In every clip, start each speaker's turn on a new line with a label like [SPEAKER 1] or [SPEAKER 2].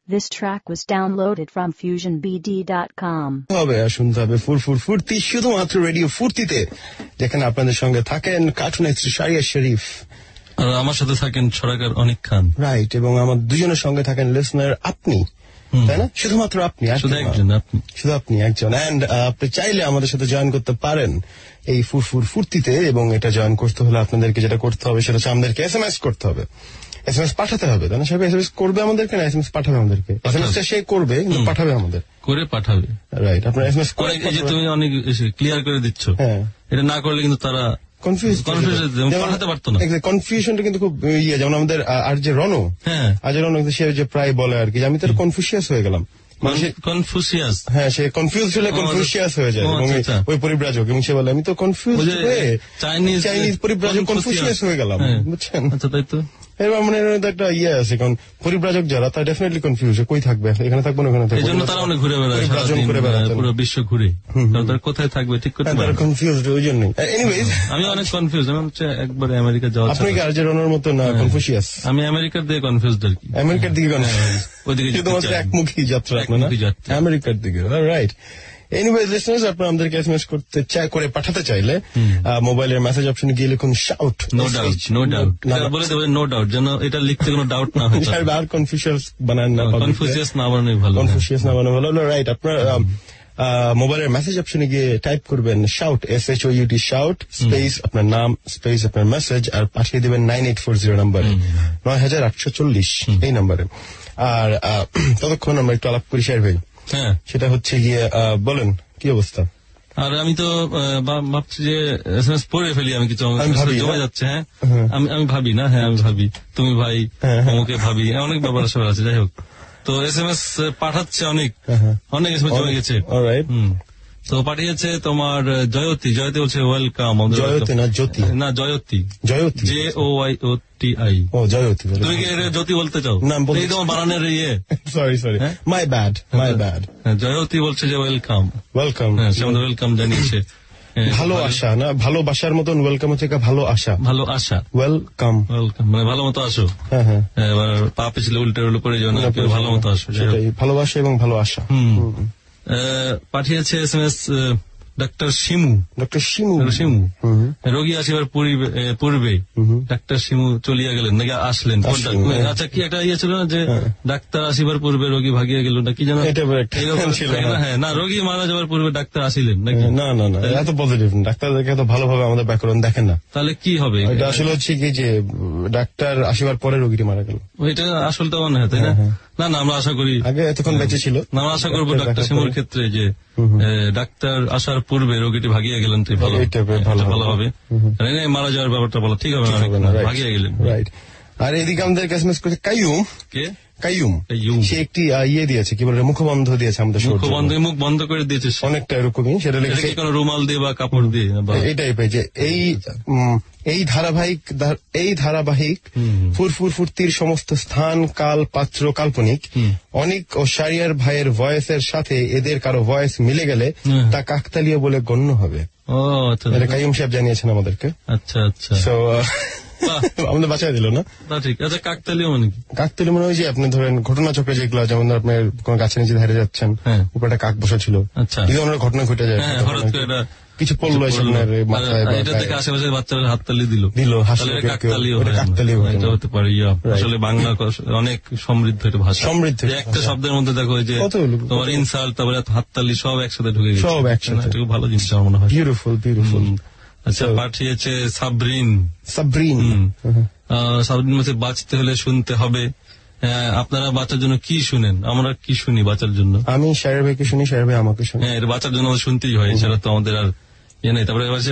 [SPEAKER 1] This track was downloaded from FusionBD.com.
[SPEAKER 2] হবে শুনতে হবে ফুরফুর ফুর্তি শুধুমাত্র রেডিও ফুর্তিতে, যেখানে আপনাদের সঙ্গে থাকেন কার্টুনিস্ট শাহরিয়ার শরীফ
[SPEAKER 3] আর আমার সাথে থাকেন ছড়াকার অনিক খান।
[SPEAKER 2] রাইট, এবং আমার দুজনের সঙ্গে থাকেন লিসনার আপনি, তাই না? শুধুমাত্র আপনি, শুধু আপনি একজন। এন্ড আপনি চাইলে আমাদের সাথে জয়েন করতে পারেন এই ফুরফুর ফুর্তিতে, এবং এটা জয়েন করতে হলে আপনাদেরকে যেটা করতে হবে সেটা হচ্ছে আমাদেরকে SMS করতে হবে, SMS পাঠাতে হবে, তাই না? সবাই SMS করবে আমাদেরকে না SMS পাঠাবে আমাদেরকে? SMS সে করবে কিন্তু পাঠাবে আমাদের করে পাঠাবে। রাইট, আপনার SMS করে যে তুমি অনেক ক্লিয়ার করে দিচ্ছ, হ্যাঁ, এটা না করলে কিন্তু তারা কনফিউশনটা কিন্তু খুব ইয়ে। যেমন আমাদের আর যে রনো, হ্যাঁ, আজ রনো সে যে প্রায় বলে আর কি, আমি তো কনফিউশিয়াস হয়ে গেলাম। কনফিউশিয়াস, হ্যাঁ, সে কনফিউজ হলে কনফিউশিয়াস হয়ে যায়, এবং ওই পরিব্রাজক, এবং সে বলে আমি তো কনফিউজ হয়ে চাইনিজ পরিব্রাজক কনফিউশিয়াস হয়ে গেলাম, বুঝছেন? আচ্ছা, তাই তো। এবার মানে একটা ইয়ে আছে, কারণ পরিব্রাজক যারা তারা ডেফিনেটলি কনফিউজ, কই থাকবে, এখানে থাকবো না ওখানে থাকবো, এই জন্য তারা অনেক ঘুরে বেড়ায়, পুরো বিশ্ব ঘুরে, তারা কোথায় থাকবে ঠিক করতে পারে, তারা কনফিউজড ওই জন্যই। এনিওয়েজ, আমি অনেক কনফিউজ, আমি হচ্ছে একবারে আমেরিকা যাওয়া। আপনি কি আর্জেন্টিনার মতো না কনফিউশিয়াস? আমি আমেরিকার দিকে কনফিউজড আর কি, আমেরিকার দিকে কনফিউজ, ওইদিকে শুধুমাত্র একমুখী যাত্রা আপনার, আমেরিকার দিকে। রাইট। এনিওয়েজ লিসনার্স, আপনারা আমাদেরকে SMS করতে করে পাঠাতে চাইলে মোবাইলের মেসেজ অপশনে গিয়ে লিখুন shout, no doubt, no doubt বলে দেবেন, নো ডাউট, যেন এটা লিখতে কোনো ডাউট না হয়, আর কনফিউশিয়াস বানান না, কনফিউশিয়াস না বানানোই ভালো, কনফিউশিয়াস না বানানো ভালো। রাইট, আপনারা মোবাইলের মেসেজ অপশনে গিয়ে টাইপ করবেন শাউট, SHOUT, শাউট স্পেস আপনার নাম স্পেস আপনার মেসেজ, আর পাঠিয়ে দেবেন 9840 নাম্বারে, 9840 এই নাম্বারে। আর ততক্ষণ আমরা একটু আলাপ করি শেয়ার ভাই। হ্যাঁ, সেটা হচ্ছে গিয়ে বলেন কি অবস্থা? আর আমি তো ভাবছি যে SMS পড়ে ফেলি, আমি কিছু জমে যাচ্ছে। হ্যাঁ, আমি ভাবি না, হ্যাঁ আমি ভাবি, তুমি ভাই, আমাকে ভাবি, অনেক ব্যাপার আসলে আছে। যাই হোক, তো SMS পাঠাচ্ছে অনেক SMS জমে গেছে। তো পাঠিয়েছে তোমার জয়তী বলছে ওয়েলকাম। জয়তী না জ্যোতি, না জয়তী, JOYOTI। ও জয়তী, তুমি কি জ্যোতি বলতে চাও? না, এই তোমার বানানের ইয়ে, সরি মাই ব্যাড। জয়তী বলছে যে ওয়েলকাম, হ্যাঁ সে আমাদের ওয়েলকাম জানিয়েছে। ভালো আশা না, ভালোবাসার মতন ওয়েলকাম হচ্ছে ভালো আশা, ওয়েলকাম মানে ভালো মতো আসো। হ্যাঁ, এবার পা পিছলে উল্টে পড়ে যাও না, ভালো মতো আসো, ভালোবাসা এবং ভালো আশা। পাঠিয়েছে SMS ডাক্তার শিমু। রোগী আসিবার পূর্বে ডাক্তার শিমু চলিয়া গেলেন নাকি আসলেন? আচ্ছা, কি একটা ইয়ে ছিল না যে ডাক্তার আসিবার পূর্বে রোগী ভাগিয়া গেল নাকি যেন, হ্যাঁ না, রোগী মারা যাবার পূর্বে ডাক্তার আসিলেন নাকি? না, এত পজিটিভ ডাক্তারদেরকে এত ভালোভাবে আমাদের ব্যাকরণ দেখেন না। তাহলে কি হবে? এটা আসলে হচ্ছে কি যে ডাক্তার আসিবার পরে রোগীটি মারা গেল, এটা আসলটা মনে হয়, তাই না? না, আমরা আশা করি আগে এতক্ষণ বেঁচে ছিল, আমরা আশা করবো ডাক্তার শিমুর ক্ষেত্রে যে ডাক্তার আসার পূর্বে রোগীটি ভাগিয়া গেলেন, ভালো হবে। মারা যাওয়ার ব্যাপারটা বলা ঠিক হবে না, ভাগিয়া গেলেন। রাইট। আর এদিকে আমাদের SMS করেছে কাইয়ুম, সে একটি ইয়ে দিয়েছে, কি বলে, মুখবন্ধ দিয়েছে আমাদের, মুখ বন্ধ করে দিয়েছে অনেকটা এরকমই, সেটা লিখেছে কোনো রুমাল দিয়ে বা কাপড় দিয়ে, এটাই পেয়েছে। এই ধারাবাহিক ফুরফুর ফুর্তির সমস্ত স্থান, কাল, পাত্র কাল্পনিক। অনিক ও শাহরিয়ার ভাইয়ের ভয়েসের সাথে এদের কারো ভয়েস মিলে গেলে তা কাকতালীয় বলে গণ্য হবে। এটা কাইয়ুম সাহেব জানিয়েছেন আমাদেরকে। আচ্ছা, আমাদের বাঁচাই দিল না, ঠিক আছে। কাকতালীয় মানে কি? কাকতালীয় মানে ওই যে আপনি ধরেন ঘটনাচক্রে যেগুলো, যেমন আপনার কোন গাছের নিচে ধারে যাচ্ছেন, উপরে একটা কাক বসা ছিল, এই ধরনের ঘটনা ঘটে যায়, কিছু পড়লো এটা থেকে আশেপাশের বাচ্চারা হাততালি দিল, কাকতালীয় হতে পারে। আসলে বাংলা অনেক সমৃদ্ধ একটা ভাষা, সমৃদ্ধ। একটা শব্দের মধ্যে দেখো যে তোমার ইনসাল্ট, তারপরে হাততালি সব একসাথে ঢুকে গেছে, সব একসাথে। খুব ভালো জিনিস আমার মনে হয়, বিউটিফুল। আচ্ছা, পাঠিয়েছে সাবরিন মাসে বাঁচতে হলে শুনতে হবে। আপনারা বাঁচার জন্য কি শুনেন? আমরা কি শুনি বাঁচার জন্য? আমি শাহরিয়ার ভাইকে শুনি, শাহরিয়ার ভাই আমাকে শুনি। হ্যাঁ, বাঁচার জন্য আমাদের শুনতেই হয়, এছাড়া তো আমাদের আর ইয়ে নেই। তারপরে এবার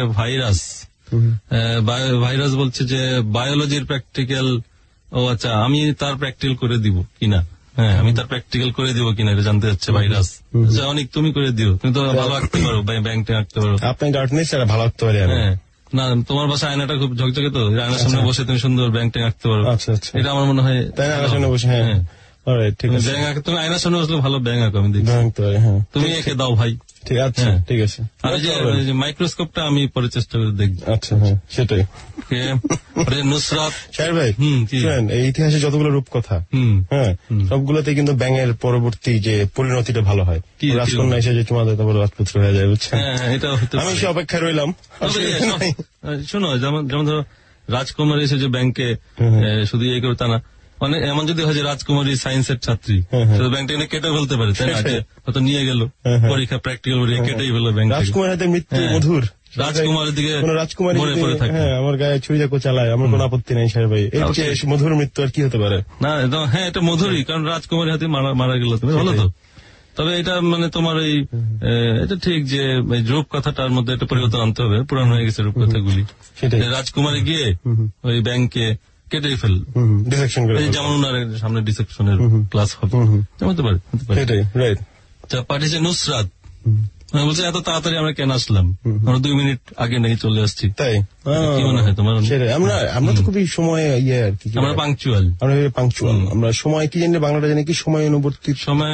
[SPEAKER 2] ভাইরাস বলছে যে বায়োলজির প্র্যাকটিক্যাল। ও আচ্ছা, আমি তার প্র্যাকটিক্যাল করে দিব কিনা? হ্যাঁ, আমি তার প্র্যাকটিক্যাল করে দিব কিনা এটা জানতে চাচ্ছে ভাইরাস। অনেক তুমি করে দিও, তুমি তো ভালো আঁকতে পারো, ব্যাংকটা আঁকতে পারো, আপনি গার্ডেনিং ছাড়া ভালো আঁকতে পারি। হ্যাঁ, না, তোমার বাসায় আয়নাটা খুব ঝকঝকে, তো আয়নার সামনে বসে তুমি সুন্দর ব্যাংকটা আঁকতে পারো। এটা আমার মনে হয়, তাই না? আয়নার সামনে বসে, হ্যাঁ, ঠিক আছে। তুমি আয়নার সামনে বসলে ভালো ব্যাংক আঁকো, আমি দেখি। তুমি এঁকে দাও ভাই, ঠিক আছে, ঠিক আছে।
[SPEAKER 3] আর এই যে মাইক্রোস্কোপটা আমি পরে চেষ্টা করে দেখব।
[SPEAKER 2] আচ্ছা, হ্যাঁ, সেটাই।
[SPEAKER 3] নুসরাত
[SPEAKER 2] শাহের ভাই, এই ইতিহাসে যতগুলো রূপকথা, হ্যাঁ, সবগুলোতে কিন্তু ব্যাঙের পরবর্তী যে পরিণতিটা ভালো হয়। রাজকন্যা এসে যে চুমা দেয়, তারপর রাজপুত্র হয়ে যায়, বুঝছেন? আমি সে অপেক্ষায় রইলাম।
[SPEAKER 3] শোনো, যেমন ধরো রাজকুমারী এসে যে ব্যাংকে শুধু এই করে তা না, মানে এমন যদি হয় যে রাজকুমারী সায়েন্সের ছাত্রী, ব্যাংকটা এনে কেটে ফেলতে পারে, তাই না? হয়তো নিয়ে গেল পরীক্ষা, প্র্যাকটিক্যাল পরীক্ষা কেটেই ফেললো ব্যাংক।
[SPEAKER 2] রাজকুমার হাতে মৃত্যু মধুর,
[SPEAKER 3] রাজকুমারের দিকে
[SPEAKER 2] রাজকুমারী আমার গায়ে ছুরি চাকু চালায়, আমার কোনো আপত্তি নেই শাহের ভাই। মধুর মৃত্যু আর কি হতে পারে? না,
[SPEAKER 3] হ্যাঁ, এটা মধুরই, কারণ রাজকুমারীর হাতে মারা গেল, তুমি ভালো তো। তবে এটা মানে তোমার এই এটা ঠিক যে রূপকথাটার মধ্যে একটা পরিবর্তন আনতে হবে, পুরানো হয়ে গেছে রূপকথাগুলি। রাজকুমারী গিয়ে ওই ব্যাংকে কেটেই ফেল, যেমন ওনার সামনে ডিসেকশনের ক্লাস হবে, হতে পারে। পাঠিয়েছে নুসরাত, বলছে এত তাড়াতাড়ি আমরা কেন আসলাম, আমরা 2 মিনিট আগে নাকি চলে আসছি।
[SPEAKER 2] তাই
[SPEAKER 3] কি মনে হয় তোমার?
[SPEAKER 2] আমরা তো খুবই সময় আর কি,
[SPEAKER 3] আমরা পাংচুয়াল,
[SPEAKER 2] আমরা সময় কি জানি, বাংলাটা জানি কি, সময়ানুবর্তী,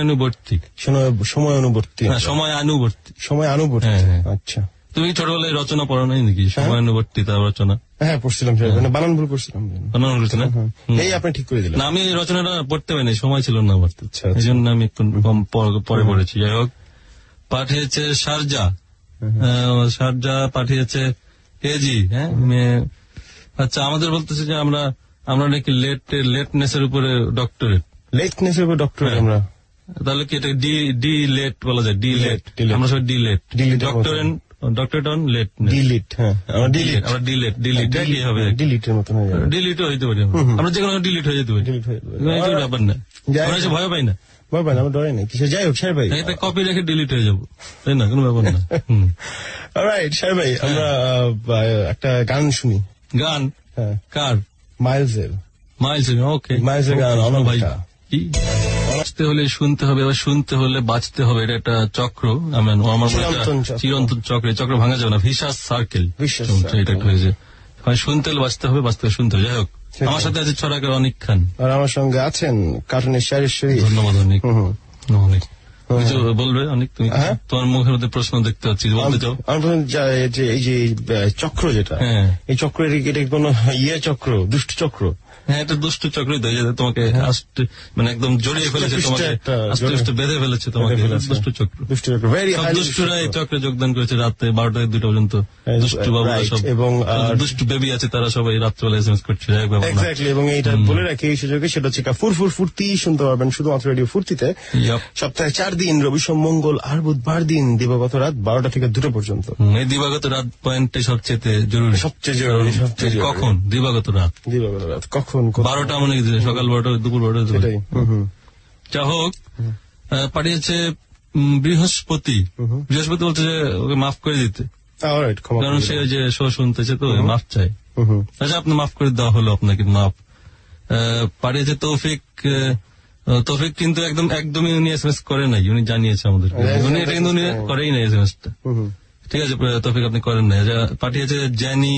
[SPEAKER 2] সময়ানুবর্তী। আচ্ছা,
[SPEAKER 3] তুমি ছোটবেলায় রচনা পড়ো নাই নাকি, সময়ানুবর্তিতা রচনা?
[SPEAKER 2] হ্যাঁ, পড়ছিলাম, বানান ভুল করছিলাম। এই আপনি ঠিক করে দিলেন।
[SPEAKER 3] না, আমি রচনাটা পড়তে পারিনি, সময় ছিল না আমার, এই জন্য আমি একটু পরে পড়েছি। যাই হোক, পাঠিয়েছে শারজা পাঠিয়েছে কেজি। হ্যাঁ, আচ্ছা, আমাদের বলতেছে যে আমরা নাকি লেটনেসের উপরে ডক্টরেট।
[SPEAKER 2] লেটনেসের উপরে ডক্টরেট আমরা,
[SPEAKER 3] তাহলে কি এটা ডি লেট বলা যায়? ডি লেট, আমরা সবাই D late, doctorate on late,
[SPEAKER 2] delete. হ্যাঁ, আমরা
[SPEAKER 3] ডিলিট কি হবে?
[SPEAKER 2] ডিলিটের মতন হয়ে যাবে,
[SPEAKER 3] ডিলিটও হইতে পারি আমরা, যে কোনো ডিলিট হয়ে যেতে পারি, ব্যাপার না, ভয় পাই না,
[SPEAKER 2] আমার ডরে নেই কিছু। যাই হোক শাহের ভাই,
[SPEAKER 3] কপি রেখে ডিলিট হয়ে যাবো, তাই না? কোনো ব্যাপার না।
[SPEAKER 2] অলরাইট শাহের ভাই, আমরা একটা গান শুনি।
[SPEAKER 3] গান? কার?
[SPEAKER 2] মাইলসের।
[SPEAKER 3] ওকে,
[SPEAKER 2] মাইলসের গান।
[SPEAKER 3] ভাই, কি বাঁচতে হলে শুনতে হবে, এবার শুনতে হলে বাঁচতে হবে, এটা একটা চক্র, আমার চিরন্তন চক্র ভাঙা যাবে না, ভিশাস সার্কেল, এটা একটা হয়েছে। শুনতে হলে বাঁচতে হবে, বাঁচতে হলে শুনতে হবে। যাই হোক, আমার সাথে আছে ছড়াকার অনিক খান,
[SPEAKER 2] আর আমার সঙ্গে আছেন কার্টুনের শায়ের।
[SPEAKER 3] ধন্যবাদ অনিক। কিছু বলবে অনেক? তুমি তোমার মুখের মধ্যে প্রশ্ন দেখতে পাচ্ছি, বলতে চাও?
[SPEAKER 2] এই যে চক্র, যেটা এই চক্র, এটা কোন চক্র, দুষ্ট চক্র?
[SPEAKER 3] হ্যাঁ, এটা দুষ্ট চক্রই তো, তোমাকে মানে একদম জড়িয়ে ফেলেছে, তোমাকে আস্তে বেঁধে ফেলেছে তোমাকে, দুষ্ট চক্র। দুষ্টরা এই চক্রে যোগদান করেছে রাতে 12টা 2টা পর্যন্ত। দুষ্টু বাবুরা সব, এবং দুষ্টু বেবি আছে, তারা সবাই রাত্রেবেলা এসএমএস করছে।
[SPEAKER 2] এবং এইটা বলে রাখি এই সুযোগে, সেটা হচ্ছে ফুরফুর ফুর্তি শুনতে পারবেন শুধুমাত্র রেডিও ফুর্তিতে, সপ্তাহে 4 দিন, রবি সোম মঙ্গল আর বুধবার দিন, দিবাগত রাত 12টা থেকে 2টা পর্যন্ত।
[SPEAKER 3] এই দিবাগত রাত পয়েন্টে সবচেয়ে জরুরি। কখন দিবাগত রাত?
[SPEAKER 2] কখন?
[SPEAKER 3] 12টা, মানে সকাল 12টা, দুপুর 12টা। যা হোক, পাঠিয়েছে বৃহস্পতি বলছে যে ওকে মাফ করে দিতে, কারণ সে যে শো শুনতেছে তো মাফ চাই। আচ্ছা, আপনি মাফ করে দেওয়া হলো, আপনাকে মাফ। পাঠিয়েছে তৌফিক কিন্তু একদমই উনি এসএমএস করে নাই, উনি জানিয়েছে আমাদের, উনি এটা কিন্তু উনি করেই নাই এসএমএসটা। ঠিক আছে তৌফিক, আপনি করেন নাই। পাঠিয়েছে জ্যানি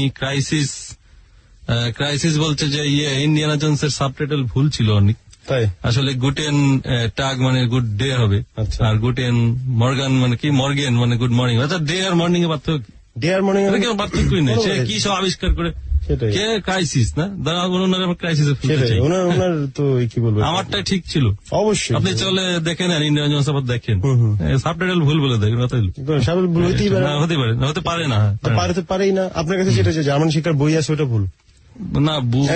[SPEAKER 3] ক্রাইসিস বলছে যে ইন্ডিয়ানা জোনসের সাবটাইটেল ভুল ছিল অনেক, আসলে গুটেন টাগ মানে গুড ডে হবে, আর গুটেন মর্গান মানে কি, মর্গেন মানে গুড মর্নিং। আচ্ছা, ডে আর মর্নিং এর পার্থক্য, পার্থক্যই নেই, সে কি সব আবিষ্কার করে। কে ক্রাইসিস না, ক্রাইসিসে
[SPEAKER 2] ওনার তো কি বলবো,
[SPEAKER 3] আমারটাই ঠিক ছিল।
[SPEAKER 2] অবশ্যই
[SPEAKER 3] আপনি চলে দেখেন, ইন্ডিয়ানা জোনস আবার দেখেন, সাবটাইটেল ভুল বলে দেখেন, হতে পারে না,
[SPEAKER 2] পারেই না। আপনার কাছে যেটা জার্মান শিক্ষার বই আছে ওটা ভুল
[SPEAKER 3] না,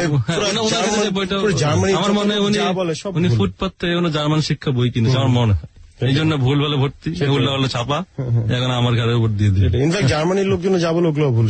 [SPEAKER 3] আমার মনে হয় উনি ফুটপাথ থেকে জার্মান শিক্ষা বই কিনেছে, আমার মনে হয়, এই জন্য ভুল বলে ভর্তি, ভুল বলে ছাপা, এখন আমার ঘরে উপর দিয়ে দিল।
[SPEAKER 2] ইনফ্যাক্ট জার্মানির লোকজন যা বলে ওগুলো ভুল।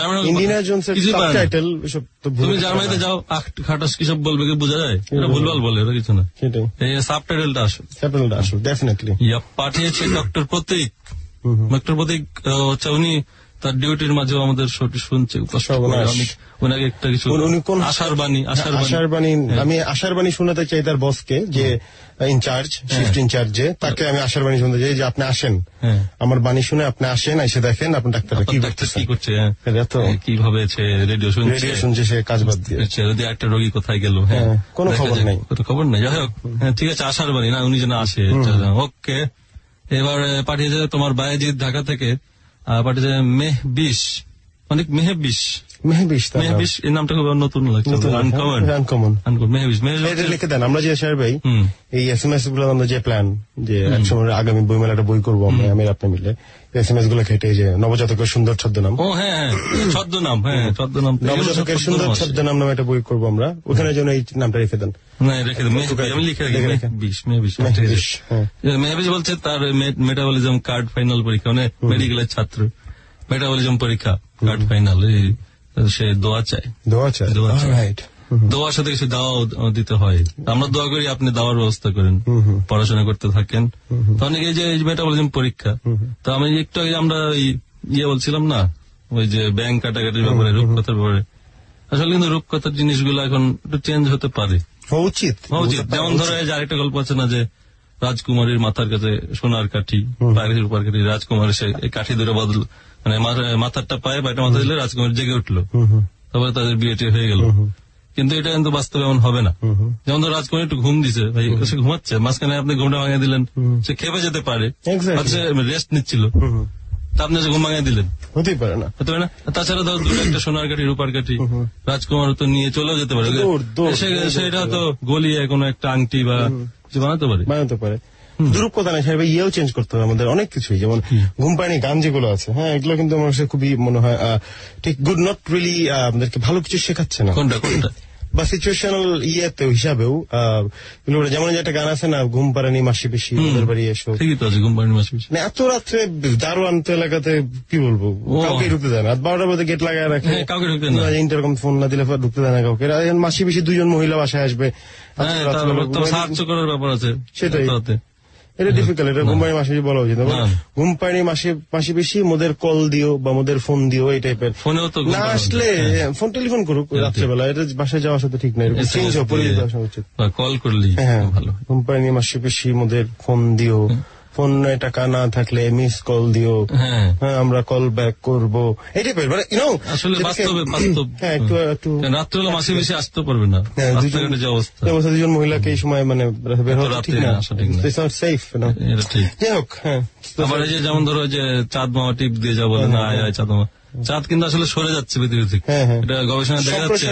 [SPEAKER 3] তুমি জার্মানিতে যাও, খাটাস কি সব বলবে, কি বোঝা যায়? এটা ভুলভাল বলে, ওরা কিছু না, এই সাবটাইটেলটা আসল।
[SPEAKER 2] ডেফিনেটলি
[SPEAKER 3] পাঠিয়েছে ডক্টর প্রতীক। হচ্ছে উনি তার ডিউটির মাঝেও আমাদের শুনছে, ওনাকে একটা কিছু আশার বাণী।
[SPEAKER 2] আমি আশার বাণী শোনাতে চাই তার বসকে, যে ইনচার্জ, শিফট ইনচার্জে, তাকে আমি আশার বাণী শুনতে চাই যে আপনি আসেন, আমার বাণী শুনে আপনি আসেন, এসে দেখেন আপনার ডাক্তার কি করছে, কিভাবে রেডিও শুনছে, সে কাজ বাদ দিয়ে, যদি একটা রোগী কোথায় গেল, কোনো খবর নেই। যাই হোক, ঠিক আছে, আশার বাণী না, উনি যেন আসে। ওকে,
[SPEAKER 3] এবার পাঠিয়েছে তোমার বায়েজিৎ ঢাকা থেকে, পাঠিয়েছে মেহবিশ, অনেক মেহবিশ এই নামটা খুব নতুন লাগছে, আনকমন মেহবিশ
[SPEAKER 2] লিখে দেন। আমরা যে স্যার ভাই এই SMS গুলো যে প্ল্যান যে একসময় আগামী বইমেলাটা বই করবো আমি আপনি মিলে, SMS গুলো ঘেটে যে নবজাতকের সুন্দর ছদ্মনাম,
[SPEAKER 3] ছদ্মনাম
[SPEAKER 2] নবজাতকের সুন্দর ছদ্মনাম নামে একটা বই করবো আমরা, ওখানে জন্য এই নামটা রেখে দেন।
[SPEAKER 3] আমি লিখে মেহবিশ বলছে তার মেটাবলিজম কার্ড ফাইনাল পরীক্ষা, মানে মেডিকেলের ছাত্র, মেটাবলিজম পরীক্ষা কার্ড ফাইনাল, সে দোয়া চায়। দোয়ার সাথে কিছু দাওয়া দিতে হয়, আমরা দোয়া করি আপনি দাওয়ার ব্যবস্থা করেন, পড়াশোনা করতে থাকেন। তো অনেকে যে মেটাবলিজম পরীক্ষা, তো আমি একটু আগে আমরা বলছিলাম না ওই যে ব্যাংক কাটাকাটির ব্যাপারে, রূপকথার ব্যাপারে, আসলে কিন্তু রূপকথার জিনিসগুলো এখন একটু চেঞ্জ হতে পারে, উচিত। যেমন ধরো যে আরেকটা গল্প আছে না যে রাজকুমারীর মাথার কাছে সোনার কাঠি, পায়ের রূপার কাঠি, রাজকুমারী সে কাঠি ধরে বদল, মানে মাথারটা পায়ে বাইটা মাথা দিলে রাজকুমারী জেগে উঠলো, তারপরে তাদের বিয়েটি হয়ে গেল। কিন্তু এটা কিন্তু বাস্তবে এমন হবে না। যেমন ধর রাজকুমারী একটু ঘুম দিছে, ভাই সে ঘুমাচ্ছে, মাঝখানে আপনি ঘুমটা ভাঙিয়ে দিলেন, সে খেপে যেতে পারে, রেস্ট নিচ্ছিল, তা আপনি ঘুম ভাঙিয়ে দিলেন, হতেই পারে না। তাছাড়া ধর দুটো একটা সোনার কাঠি রূপার কাঠি রাজকুমার তো নিয়ে চলেও যেতে পারে, সেটা তো গলিয়ে কোনো একটা আংটি বা কিছু বানাতে পারে। দুরূপকথা না সাহেব, ইয়েও চেঞ্জ করতে হবে আমাদের অনেক কিছুই, যেমন ঘুম পাড়ানি গান যেগুলো আছে, হ্যাঁ এগুলো কিন্তু আমার খুবই মনে হয় ঠিক গুড, নট রিয়েলি আমাদেরকে ভালো কিছু শেখাচ্ছে না, কোনটা বা সিচুয়েশনাল ইয়েতে হিসাবেও। যেমন একটা গান আছে না, ঘুম পাড়ানি মাসি পিসি ওদের বাড়ি এসো, ঠিকই তো আছে, ঘুম পাড়ানি মাসি পিসি, এত রাত্রে দারোয়ান তো এলাকাতে কি বলবো, কাউকে ঢুকতে দেয় না, রাত 12টার মধ্যে গেট লাগায় রাখে, কাউকে ঢুকতে দেয় না, ইন্টারকম ফোন না দিলে ঢুকতে দেয় না কাউকে। মাসি পিসি দুজন মহিলা বাসায় আসবে, সাহায্য করার ব্যাপার আছে, সেটাই এটা ডিফিকাল্ট, এটা ঘুম পাড়ানি মাসি বলা উচিত। ঘুম পাড়ানি মাসি পিসি মোদের কল দিও বা মোদের ফোন দিও, এই টাইপের। ফোনেও তো না আসলে ফোন টেলিফোন করুক রাত্রেবেলা, এটা বাসায় যাওয়ার সাথে ঠিক নাই, চেঞ্জ পরিচিত আসা উচিত, কল করলি ভালো। ঘুম পাড়ানি মাসি পিসি মোদের ফোন দিও, ফোন টাকা না থাকলে মিস কল দিও, হ্যাঁ আমরা কল ব্যাক করবো, এই টাইপের। মানে আসলে বাস্তবে একটু রাত্রেবেলা মাসি বেশি আসতে পারবে না, অবস্থা দুজন মহিলাকে এই সময় মানে বের হওয়া ঠিক না, সেফ না, যাই হোক। হ্যাঁ আবার এই যে যেমন ধরো যে চাঁদ মামা টিপ দিয়ে যা বলে না, আয় চাঁদ মামা, চাঁদ কিন্তু আসলে সরে যাচ্ছে পৃথিবী থেকে, এটা গবেষণা দেখা যাচ্ছে,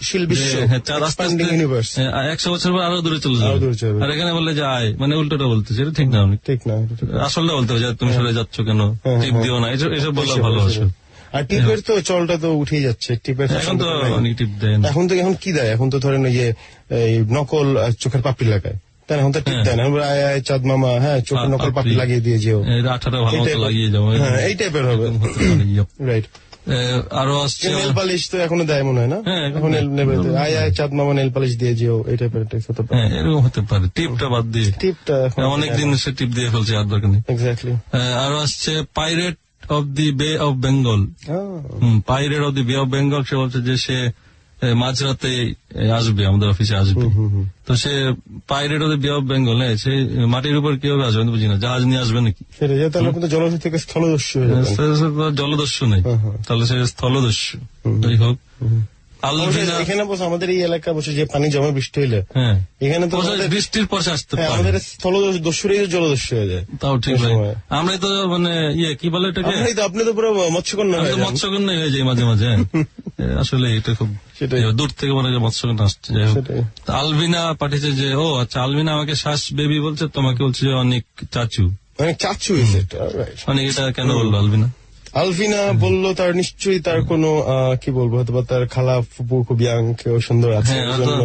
[SPEAKER 3] চাঁদ আস্তে আস্তে 100 বছর পর আরো দূরে চলে যাবে, আর এখানে বললে যে আয়, মানে উল্টোটা বলতেছে, এটা ঠিক না, ঠিক না, আসলটা বলতে হবে যে তুমি সরে যাচ্ছ কেন, টিপ দিও না, এসব বলা ভালো আসলে। আর টিপের তো চলটা তো উঠেই যাচ্ছে, টিপের এখন তো অনেক টিপ দেয়, এখন কি দেয়, এখন তো ধরেন ওই যে নকল চোখের পাপড়ি লাগায়, তাই এখন তো ঠিক দেয় না, আয় আয় চাঁদ মামা, হ্যাঁ চোখের নকল পাপড়ি লাগিয়ে দিয়ে যেও, আঠাটা ভালো মতো লাগিয়ে যাও, এই টাইপের হবে, রাইট। আরো আসছে নেল পালিশ তো এখনো দেয় মনে হয় না, এখন আয় আয় চাঁদ মামা নেল পালিশ দিয়ে যেও, এই টাইপের এরকম হতে পারে, টিপটা বাদ দিয়ে, টিপটা অনেকদিন সে টিপ দিয়ে ফেলছে, আর দরকার নেই। এক্স্যাক্টলি। আরো আসছে pirate of the Bay of Bengal, pirate of the Bay of Bengal, সে বলছে যে সে মাঝরাতে আসবে, আমাদের অফিসে আসবে, তো সে pirate of the Bay of Bengal, সে মাটির উপর কিভাবে আসবে বুঝি না, জাহাজ নিয়ে আসবে নাকি, জলদস্যু থেকে স্থলদস্যু, জলদস্যু নেই, তাহলে সে স্থলদস্যু। যাই হোক, এখানে বসে আমাদের এই এলাকা বসে যে পানি জমা বৃষ্টি হইলে, এখানে তো বৃষ্টির পর আসতে পারে, আমাদের স্থলদস্যুরাই জলদস্যু হয়ে যায়, তাও ঠিক ভাই। আমরা তো মানে কি বলে এটাকে, আপনি তো পুরো মৎস্যকন্যা হয়ে যায় মাঝে মাঝে, আসলে এটা খুব দূর থেকে মনে হয় মৎস্যকন্যা আসছে। যাই হোক, আলভিনা পাঠিয়েছে যে ও আচ্ছা, আলভিনা আমাকে শ্বাস বেবি বলছে, তোমাকে বলছে যে অনেক চাচু, অনেক চাচু, অনেক, এটা কেন বললো আলভিনা? আলভিনা বললো তার নিশ্চয়ই তার কোনো কি বলবো, হয়তো তার খালা ফুপু খুব ইয়াং, কেউ সুন্দর আছে,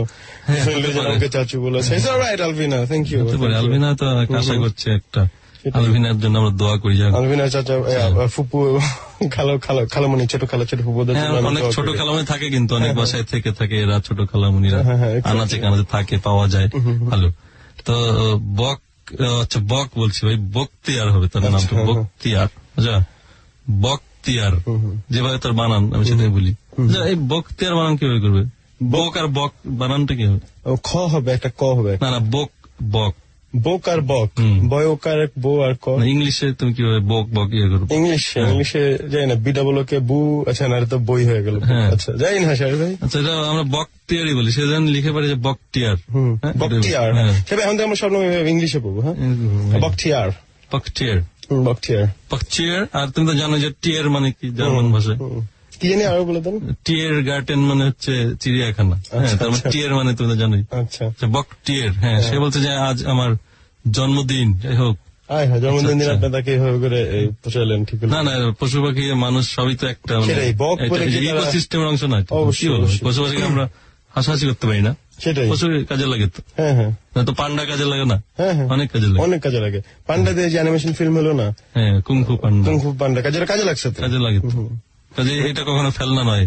[SPEAKER 3] আমাকে চাচু বলেছে। আলভিনা, থ্যাংক ইউ। আলভিনা তো আশা করছে একটা, আলভিনার জন্য আমরা দোয়া করি, আলভিনা চাচা ফুপু খালামণি, ছোট ফুপুদের অনেক ছোট খালামণি থাকে, কিন্তু অনেক বাসায় থেকে থাকে এরা ছোট খালামণিরা, আনাচে কানাচে থাকে, পাওয়া যায় ভালো। তো আচ্ছা বক বলছি ভাই, বক্তিয়ার হবে তার নামটা, বক্তিয়ার, আচ্ছা বক্তিয়ার, যেভাবে তার বানান আমি সেটাই বলি। এই বক্তিয়ার বানান কিভাবে করবে? বক আর বক বানানটা কি হবে? খ হবে, একটা ক হবে, না বক বক, বোক আর বক, বয়কার বো আর ক। ইংলিশে তুমি কিভাবে বক বক ইয়ে করবে? ইংলিশে যাই না, বিডাবলকে বু, আচ্ছা না তো বই হয়ে গেল, আচ্ছা যাই না স্যার ভাই। আচ্ছা এটা আমরা বক্তিয়ারই বলি, সেজন্য লিখে পারি যে বক্তিয়ার, বক্তিয়ার। সেটা এখন আমরা সব ইংলিশে পড়বো, হ্যাঁ বক্তিয়ার, পকটিয়ার। আর তুমি তো জানো যে টিয়ার মানে কি জার্মান ভাষায়,
[SPEAKER 2] কি জানি আরো বলে দেন।
[SPEAKER 3] টিয়ার গার্টেন মানে হচ্ছে চিড়িয়াখানা, তারপর টিয়ার মানে তুমি তো জানোই।
[SPEAKER 2] আচ্ছা,
[SPEAKER 3] বকটিয়ার। হ্যাঁ, সে বলছে যে আজ আমার জন্মদিন, যাই হোক।
[SPEAKER 2] জন্মদিন দিন আপনি তাকে এভাবে করে পোষালেন, ঠিক
[SPEAKER 3] না না, পশু পাখি মানুষ সবই তো একটা ইকোসিস্টেমের অংশ নয়। পশু পাখিকে আমরা হাসাহাসি করতে পারি না, সেটাই পশু কাজে লাগে তো। হ্যাঁ হ্যাঁ, তো পান্ডা কাজে লাগে না? হ্যাঁ, অনেক কাজে লাগে, অনেক কাজে লাগে। পান্ডা দিয়ে যে অ্যানিমেশন ফিল্ম হলো না, হ্যাঁ, কুংফু পান্ডা কাজে লাগছে, কাজে লাগে। কাজে এটা কখনো ফেলনা নয়।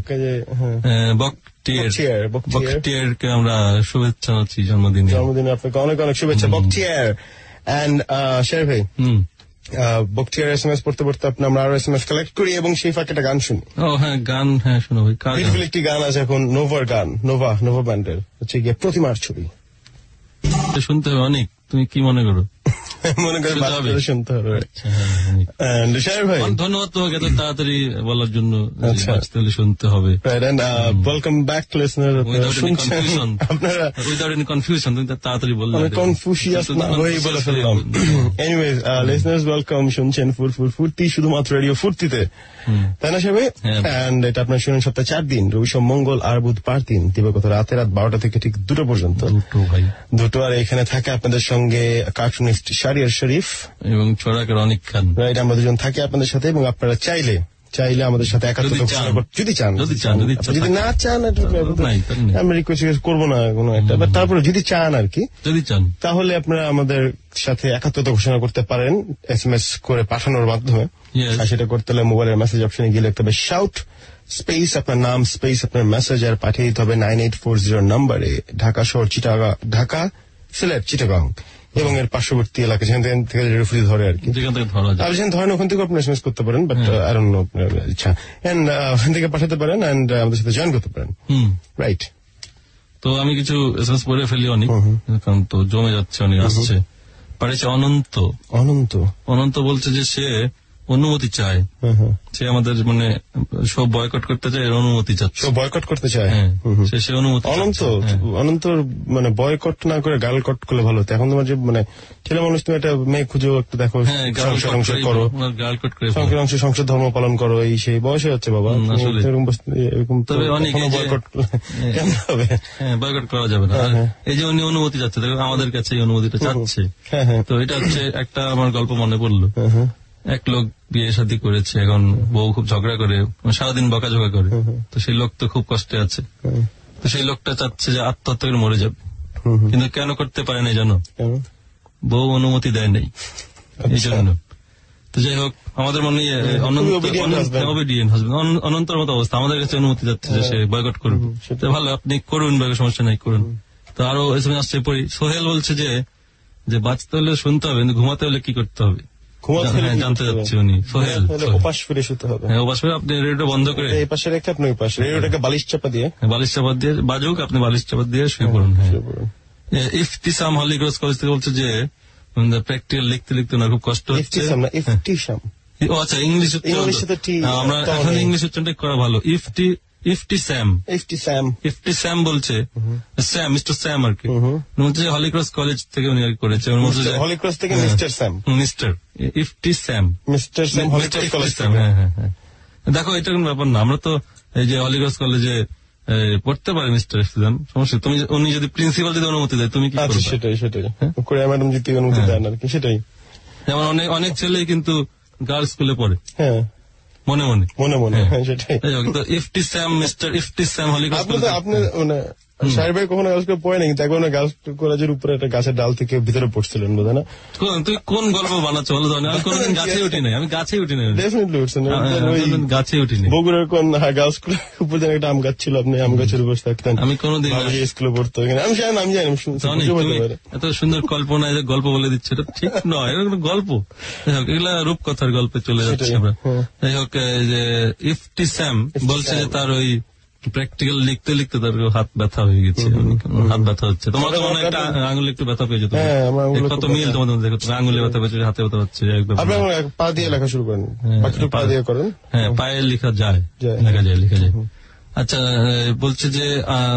[SPEAKER 3] বকটিয়ারকে আমরা শুভেচ্ছা জানাচ্ছি জন্মদিনে। আপনাকে অনেক অনেক শুভেচ্ছা বকটিয়ার। এন্ড শের ভাই, বকটিয়ার SMS পড়তে পড়তে আমরা আরো SMS কালেক্ট করি এবং সেই ফাঁকে একটা গান শুনি। ও হ্যাঁ, গান, হ্যাঁ শোনো ভাই। একটি গান আছে এখন নোভার গান, নোভা ব্যান্ডের, হচ্ছে গিয়ে প্রতিমার ছবি। শুনতে হবে অনেক, তুমি কি মনে করো? মনে করে শুনতে হবে। ভাই ধন্যবাদ তোমাকে এত তাড়াতাড়ি বলার জন্য, শুনতে হবে। Welcome back listener. আপনারা উইদাউট এনি কনফিউশন তুমি তাড়াতাড়ি বললে, কনফিউশিয়াস না হয়ে বলে ফেললাম। এনিওয়েজ লিসনার্স ওয়েলকাম, শুনছেন ফুর্তি শুধুমাত্র রেডিও ফুর্তিতে, তাই না সবাই? এন্ড এটা আপনারা শুনেন সপ্তাহে 4 দিন, রবি সোম মঙ্গল আর বুধবার 3 দিবাগত রাতে রাত 12টা থেকে ঠিক 2টা পর্যন্ত। দুটো। আর এখানে থাকে আপনাদের সঙ্গে কার্টুনিস্ট শাহরিয়ার শরীফ এবং চোরাকের অনেক খান। রাইট, আমরা দুজন থাকি আপনাদের সাথে, এবং আপনারা চাইলে আমাদের সাথে একাত্মতা ঘোষণা করতে, যদি চান, যদি না চান আমরা রিকোয়েস্ট করবো না কোনো একটা, তারপরে যদি চান আর কি, যদি চান তাহলে আপনারা আমাদের সাথে একাত্মতা ঘোষণা করতে পারেন SMS করে পাঠানোর মাধ্যমে। আর সেটা করতে হলে মোবাইলের মেসেজ অপশনে গিয়ে লিখতে হবে শাউট স্পেস আপনার নাম স্পেস আপনার মেসেজ, আর পাঠিয়ে দিতে হবে 9840 নম্বরে, ঢাকা শহর, ঢাকা, সিলেট, চিটাগাং এবং এর পার্শ্ববর্তী এলাকা, যেখান থেকে রেফারি ধরে আর কি, যেখান থেকে ধরেন ওখান থেকে আপনি SMS করতে পারেন, বাট আই ডোন্ট নো আপনার ইচ্ছা, এন্ড ওখান থেকে পাঠাতে পারেন এন্ড আমাদের সাথে জয়েন করতে পারেন। রাইট, তো আমি কিছু SMS পড়ে ফেলি অনেক, কারণ তো জমে যাচ্ছে, অনেক আসছে। পাঠিয়েছে অনন্ত বলছে যে সে অনুমতি চায়, সে আমাদের মানে সব বয়কট করতে চায়, এর অনুমতি চাচ্ছে, সব বয়কট করতে চায়। সে অনুমতি অনন্ত মানে বয়কট না করে গার্লকট করলে ভালো হতো। এখন তোমার যে মানে ছেলে মানুষ, তুমি একটা মেয়ে খুঁজেও একটু দেখো, সংসার করো, গার্লকট করে সংসার ধর্ম পালন করো, এই সেই বয়সে হচ্ছে বাবা, এরকম। তবে অনেক বয়কট কেমন হবে? বয়কট করা যাবে না। এই যে উনি অনুমতি চাচ্ছে, দেখো আমাদের কাছে এই অনুমতিটা চাচ্ছে। তো এটা হচ্ছে একটা আমার গল্প মনে পড়লো। এক লোক বিয়ে শাদী করেছে, এখন বউ খুব ঝগড়া করে, সারাদিন বকাঝকা করে, তো সেই লোক তো খুব কষ্টে আছে। তো সেই লোকটা চাচ্ছে যে আত্মহত্যা করে মরে যাবে, কিন্তু কেন করতে পারে না জানো? বউ অনুমতি দেয় নাই, এই জন্য। তো যাই হোক, আমাদের মনে অনন্তর মতো অবস্থা, আমাদের কাছে অনুমতি যাচ্ছে যে সে বয়কট করবে। ভালো, আপনি করুন, সমস্যা নাই, করুন। তো আরো এসে আসছে পড়ি। সোহেল বলছে যে বাঁচতে হলে শুনতে হবে, কিন্তু ঘুমাতে হলে কি করতে হবে জানতে যাচ্ছে উনি। সোহেল, উপাস ফিরে শুতে হবে। হ্যাঁ, উপাস ফিরে আপনি রেডিওটা বন্ধ করে এই পাশে রেখে আপনি ওই পাশে রেডিওটাকে বালিশ চাপা দিয়ে বাজুক, আপনি বালিশ চাপা দিয়ে শুয়ে পড়ুন। ইফতিসাম হলিক্রস কলেজ থেকে বলছে যে প্র্যাকটিক্যাল লিখতে না খুব কষ্ট হচ্ছে। ও আচ্ছা, ইংলিশ আমরা এখন ইংলিশ উচ্চারণটা করা ভালো। ইফতিসাম বলছে স্যাম, মিস্টার স্যাম আর কি, বলছে হলিক্রস কলেজ থেকে উনি আর করেছে, হলিক্রস থেকে mister Sam, mister Iftisam, mister Sam Holy Cross college. হ্যাঁ, দেখো এটা কোন ব্যাপার না, আমরা তো এই যে হলিক্রস কলেজে পড়তে পারি মিস্টার ইফতিসাম, সমস্যা। তুমি উনি যদি প্রিন্সিপাল যদি অনুমতি দেয় তুমি কি করবে? সেটাই ম্যাডাম যদি অনুমতি দেয় না, সেটাই। যেমন অনেক ছেলেই কিন্তু গার্লস স্কুলে পড়ে, হ্যাঁ, মনে সেটাই। Iftisam, mister Iftisam Holy Cross college. আপনি মানে সাহেব ভাই কখনো গার্লস পড়ে না, কিন্তু একবার গার্লস কলেজের উপরে একটা গাছের ডাল থেকে ভিতরে পড়ছিলেন, বোঝা না? তুই কোন গল্প বানাচ্ছ বলো? আমি কোনদিন গাছে উঠি নাই, ডেফিনেটলি উঠছেন, গাছে উঠি নাই। বগুড়ার কোন গার্লস স্কুলের উপর যেন একটা আম গাছ ছিল, আপনি আম গাছের উপর থাকতেন। আমি কোনোদিন স্কুলে পড়তো, আমি জানি এত সুন্দর কল্পনা, গল্প বলে দিচ্ছে, এটা ঠিক নয়, এটা গল্প। এগুলা রূপকথার গল্পে চলে যাচ্ছে আমরা। যাই হোক, যে ইফতিসাম বলছে যে তার ওই প্র্যাকটিক্যাল লিখতে তার হাত ব্যথা হয়ে গেছে, হাত ব্যথা হচ্ছে। তোমার তো মনে একটা আঙুলে একটু ব্যথা পেয়েছে, কত মিল তোমাদের, দেখো তুমি আঙুলে ব্যথা পেয়েছে, হাতে ব্যথা হচ্ছে। পা দিয়ে লেখা শুরু করেন, পা দিয়ে করেন। হ্যাঁ, পায়ে লেখা যায়। আচ্ছা, বলছে যে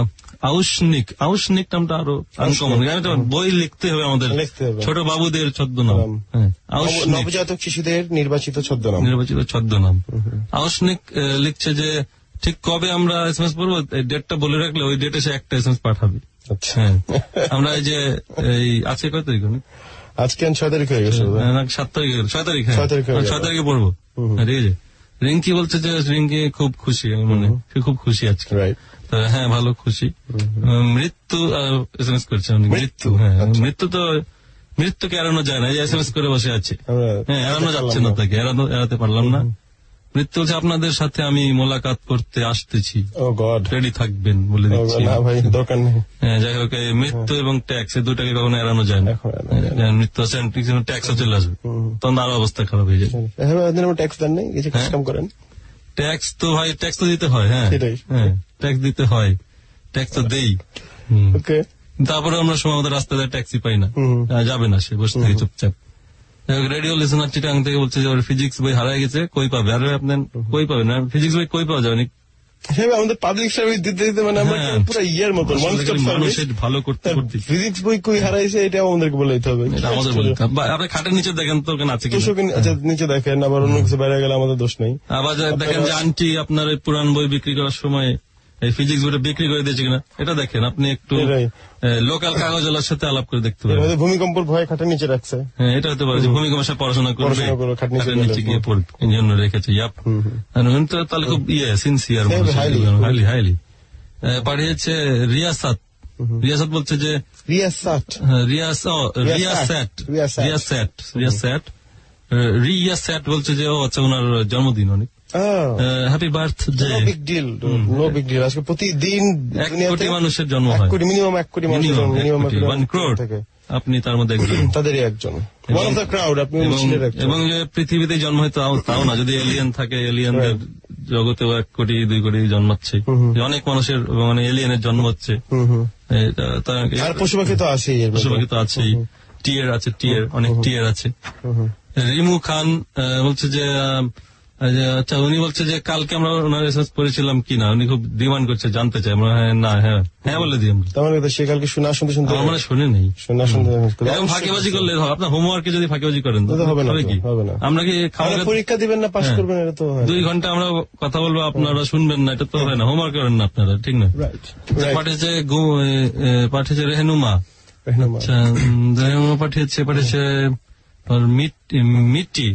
[SPEAKER 3] আউসনিক। আউসনিক নামটা আরো আনকমন, বই লিখতে হবে আমাদের, ছোট বাবুদের ছদ্মনাম,
[SPEAKER 2] নবজাতক শিশুদের নির্বাচিত ছদ্মনাম।
[SPEAKER 3] আউসনিক লিখছে যে ঠিক কবে আমরা SMS পড়বো ডেটটা বলে রাখলে ওই ডেটে সে একটা SMS পাঠাবে। হ্যাঁ, আমরা এই যে এই আজকে কত তারিখ,
[SPEAKER 2] আজকে 6 তারিখ হয়ে গেছে,
[SPEAKER 3] 7 তারিখ, 6 তারিখ, 6 তারিখে পড়বো। ঠিক আছে। রিঙ্কি বলছে যে রিঙ্কি খুব খুশি, মনে সে খুব খুশি আজকে। হ্যাঁ, ভালো খুশি। মৃত্যু SMS করছে, মৃত্যু। হ্যাঁ, মৃত্যুকে এড়ানো যায় না, SMS করে বসে আছে। হ্যাঁ, এড়ানো যাচ্ছে না, তাকে এড়াতে পারলাম না। মৃত্যু বলছে আপনাদের সাথে আমি মোলাকাত করতে আসতেছি, রেডি থাকবেন বলে দিচ্ছি। হ্যাঁ, যাই হোক, মৃত্যু এবং ট্যাক্স এই দুটাকে কখনো এড়ানো যায় না। মৃত্যু ট্যাক্সও চলে আসবে, তখন আরো অবস্থা খারাপ হয়ে যায়। ট্যাক্স তো ভাই, ট্যাক্স তো দিতে হয়। হ্যাঁ, ট্যাক্স দিতে হয়, ট্যাক্স তো দেই। তারপরে আমরা সময় আমাদের রাস্তায় ট্যাক্সি পাই না, যাবে না, সে বসে থাকে চুপচাপ। রেডিও লিসনার চিটাং থেকে বলছে যে ফিজিক্স বই হারাই গেছে, কই পাবে? আরে আপনার কই পাবেন না, ফিজিক্স বই কই পাওয়া যাবে না?
[SPEAKER 2] আমাদের পাবলিক সার্ভিস দিতে দিতে মানে আমরা পুরো ইয়ার মতো
[SPEAKER 3] ভালো করতে করতে
[SPEAKER 2] ফিজিক্স বই কই হারাইছে এটা আমাদেরকে বলে দিতে হবে,
[SPEAKER 3] আমাদের বলতে হবে। আপনি খাটের নিচে দেখেন তো ওখানে আছে
[SPEAKER 2] কিনা, নিচে দেখেন, আবার অন্য কিছু বাইরে গেলে আমাদের দোষ নেই।
[SPEAKER 3] আবার দেখেন যে আন্টি আপনার পুরান বই বিক্রি করার সময় এই ফিজিক্স বইটা বিক্রি করে দিয়েছে কিনা এটা দেখেন। আপনি একটু লোকাল কাগজওয়ালার সাথে আলাপ করে দেখতে পারেন।
[SPEAKER 2] ভূমিকম্পের ভয় খাটের নিচে রাখছে।
[SPEAKER 3] হ্যাঁ, এটা হতে পারে যে ভূমিকম্পের সাথে পড়াশোনা করবে, খাটের নিচে গিয়ে পড়বে, এই জন্য রেখেছে। তাহলে খুব সিনসিয়ার, হাইলি পাঠিয়েছে। রিয়াসাত বলছে যে রিয়াসাত বলছে যে ও আচ্ছা, ওনার জন্মদিন অনেক happy birthday.
[SPEAKER 2] No big deal. আজকে প্রতিদিন
[SPEAKER 3] 1 কোটি মানুষের জন্ম হয়,
[SPEAKER 2] মিনিমাম 1 কোটি মানুষ,
[SPEAKER 3] 1 crore। আপনি তার মধ্যে
[SPEAKER 2] তাদেরই একজন,
[SPEAKER 3] এবং যে পৃথিবীতে জন্ম হয় তাও না, যদি এলিয়েন থাকে, এলিয়েনদের জগতেও 1 কোটি 2 কোটি জন্মাচ্ছে, অনেক মানুষের মানে এলিয়েনের জন্ম হচ্ছে।
[SPEAKER 2] পশু পাখি তো আছেই,
[SPEAKER 3] টিয়ার আছে, অনেক টিয়ার আছে। রিমু খান বলছে যে আচ্ছা, উনি বলছে যে কালকে আমরা ওনার এসএমএস করেছিলাম কিনা, উনি খুব ডিমান্ড করছে, জানতে চাই। আমরা হ্যাঁ বলে দিই।
[SPEAKER 2] সে কালকে শোনা শুনতে
[SPEAKER 3] আমরা শুনে নেই, ফাঁকিবাজি করলে আপনার হোমওয়ার্কে যদি ফাঁকিবাজি করেন হবে কি? আমরা কি
[SPEAKER 2] পরীক্ষা দিবেন না, পাস করবেন? এটা তো
[SPEAKER 3] 2 ঘন্টা আমরা কথা বলবো, আপনারা শুনবেন না, এটা তো হয় না। হোমওয়ার্ক করেন না আপনারা, ঠিক না? পাঠিয়েছে রেহনুমা, পাঠিয়েছে মিটি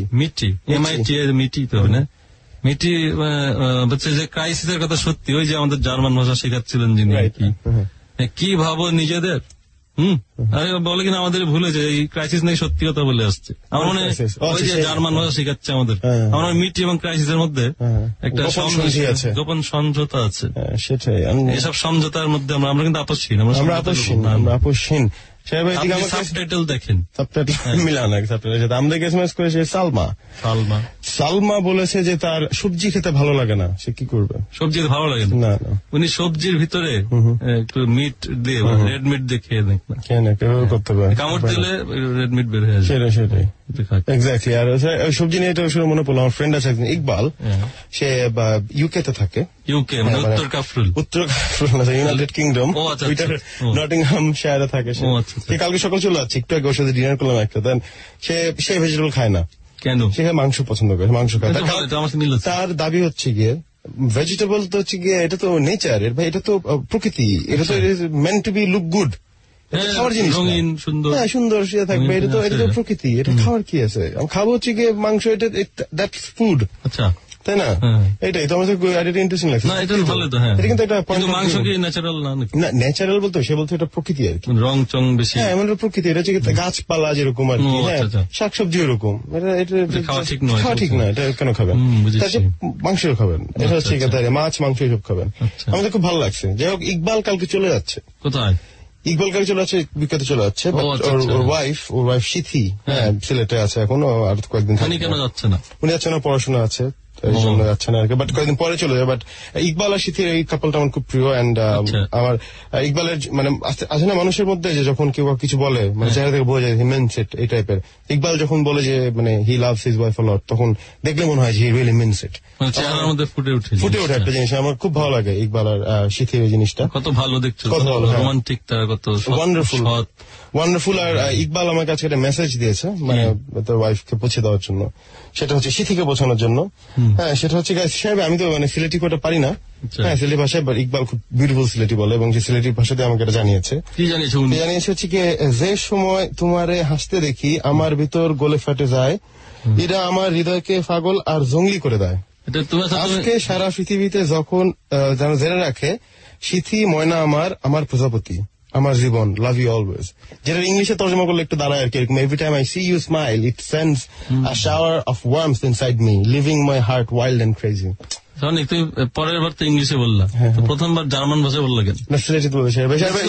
[SPEAKER 3] তো হবে না, মিটি বলছে যে ক্রাইসিসের কথা সত্যি, ওই যে আমাদের জার্মান ভাষা শেখাচ্ছিলেন যিনি, কি ভাবো নিজেদের। আরে বলে কিনা আমাদের ভুলে যে এই ক্রাইসিস নাকি সত্যি কথা বলে আসছে। আমার মনে ওই যে জার্মান ভাষা শেখাচ্ছে আমাদের, আমার মিটি এবং ক্রাইসিসের মধ্যে একটা গোপন সমঝোতা আছে।
[SPEAKER 2] সেটাই,
[SPEAKER 3] এসব সমঝোতার মধ্যে আমরা কিন্তু আপসহীন, আমরা
[SPEAKER 2] আপসহীন।
[SPEAKER 3] সাবটাইটেল দেখেন,
[SPEAKER 2] আমাদের এসএমএস করেছে সালমা বলেছে যে তার সবজি খেতে ভালো লাগে না, সে কি করবে?
[SPEAKER 3] সবজি ভালো লাগে না, উনি সবজির ভিতরে একটু মিট দিয়ে, রেড মিট দিয়ে খেয়ে
[SPEAKER 2] করতে পারে,
[SPEAKER 3] কামড় দিলে রেড মিট বের হয়ে যায়।
[SPEAKER 2] সেটাই এক্স্যাক্টলি। আর সবজি নিয়ে এটা শুনে মনে পড়লো, আমার ফ্রেন্ড আছে একজন ইকবাল, সে ইউকে তে থাকে।
[SPEAKER 3] ইউকে মানে উত্তর কাফরুল
[SPEAKER 2] ইউনাইটেড কিংডম, নটিংহাম শায়ারে থাকে। সে কালকে সকাল চলে যাচ্ছে, একটু আগে ওর সাথে ডিনার করলাম একটা। দেন সে ভেজিটেবল খায় না।
[SPEAKER 3] কেন?
[SPEAKER 2] সে মাংস পছন্দ করে, মাংস খায়। তার দাবি হচ্ছে গিয়ে ভেজিটেবল তো হচ্ছে গিয়ে এটা তো নেচার, এটা তো প্রকৃতি, এটা তো meant to be look good, খাওয়ার জিনিস, সুন্দর সে থাকবে, এটা তো প্রকৃতি, এটা খাওয়ার কি আছে? খাবো হচ্ছে গিয়ে মাংস, এটা দ্যাটস ফুড।
[SPEAKER 3] আচ্ছা,
[SPEAKER 2] তাই না? এটাই তো আমাদের ইন্টারেস্টিং লাগছে। এটা কিন্তু একটা
[SPEAKER 3] মাংস কি ন্যাচারাল না,
[SPEAKER 2] ন্যাচারাল বলতে সে বলতে এটা প্রকৃতি আর কি,
[SPEAKER 3] রং চং বেশি।
[SPEAKER 2] হ্যাঁ, মানে প্রকৃতি, এটা হচ্ছে গাছপালা যেরকম আর কি, হ্যাঁ, শাকসবজি এরকম, এটা খাওয়া ঠিক না, এটা কেন খাবেন? মাংস খাবেন, এটা হচ্ছে মাছ মাংস এসব খাবেন। আমাদের খুব ভালো লাগছে। যাই হোক, ইকবাল কালকে চলে যাচ্ছে।
[SPEAKER 3] কোথায়?
[SPEAKER 2] ইকবাল কালকে চলে যাচ্ছে, বিখ্যাত চলে যাচ্ছে। ওর ওয়াইফ সিথি, হ্যাঁ, সিলেটে আছে এখন, আর কয়েকদিন।
[SPEAKER 3] কেন যাচ্ছে না?
[SPEAKER 2] উনি যাচ্ছে না, পড়াশোনা আছে। এই জন্য যাচ্ছে না আর কি, বাট কয়েকদিন পরে চলে যাবে। বাট ইকবাল আর সিথির এই কাপলটা আমার খুব প্রিয়, অ্যান্ড আমার ইকবালের মানে আছে না মানুষের মধ্যে যে যখন কেউ কিছু বলে মানে চেহারা থেকে বোঝা যায় হি মিনস ইট, এই টাইপের। ইকবাল যখন বলে যে মানে he loves his wife a lot, তখন দেখলে মনে হয় যে হি রিয়েলি মিনস ইট,
[SPEAKER 3] চেহারার মধ্যে ফুটে ওঠে
[SPEAKER 2] একটা জিনিস। আমার খুব ভালো লাগে ইকবাল আর সিথির এই জিনিসটা,
[SPEAKER 3] কত ভালো দেখছো,
[SPEAKER 2] কত ভালো,
[SPEAKER 3] রোমান্টিক, তার কত
[SPEAKER 2] ওয়ান্ডারফুল। আর ইকবাল আমার কাছে একটা মেসেজ দিয়েছে মানে তোর ওয়াইফকে পৌঁছে দেওয়ার জন্য, সেটা হচ্ছে সিথিকে পৌঁছানোর জন্য। হ্যাঁ, সেটা হচ্ছে সাহেব আমি তো মানে সিলেটি কোটা পারি না, হ্যাঁ সিলেটি ভাষায়, ইকবাল খুব বিউটিফুল সিলেটি বলে, এবং যে সিলেটি ভাষাতে আমাকে এটা জানিয়েছে। জানিয়েছে হচ্ছে কি, যে সময় তোমারে হাসতে দেখি আমার ভিতর গলে ফাটে যায়, এটা আমার হৃদয়কে পাগল আর জঙ্গলি করে দেয়। আজকে সারা পৃথিবীতে যখন জেনে রাখে সিথি ময়না আমার প্রজাপতি, আমার জীবন, লাভ ইউ অলওয়েজ, যেটা ইংলিশে তর্জমা করলে একটু দাঁড়ায় আর কি এরকম, every time I see you smile it sends a shower of warmth inside me, living my heart wild and crazy.
[SPEAKER 3] তুই পরের বার তো ইংলিশে বললা, প্রথমবার জার্মান ভাষা বললা কেন?
[SPEAKER 2] সিলেটি বলছো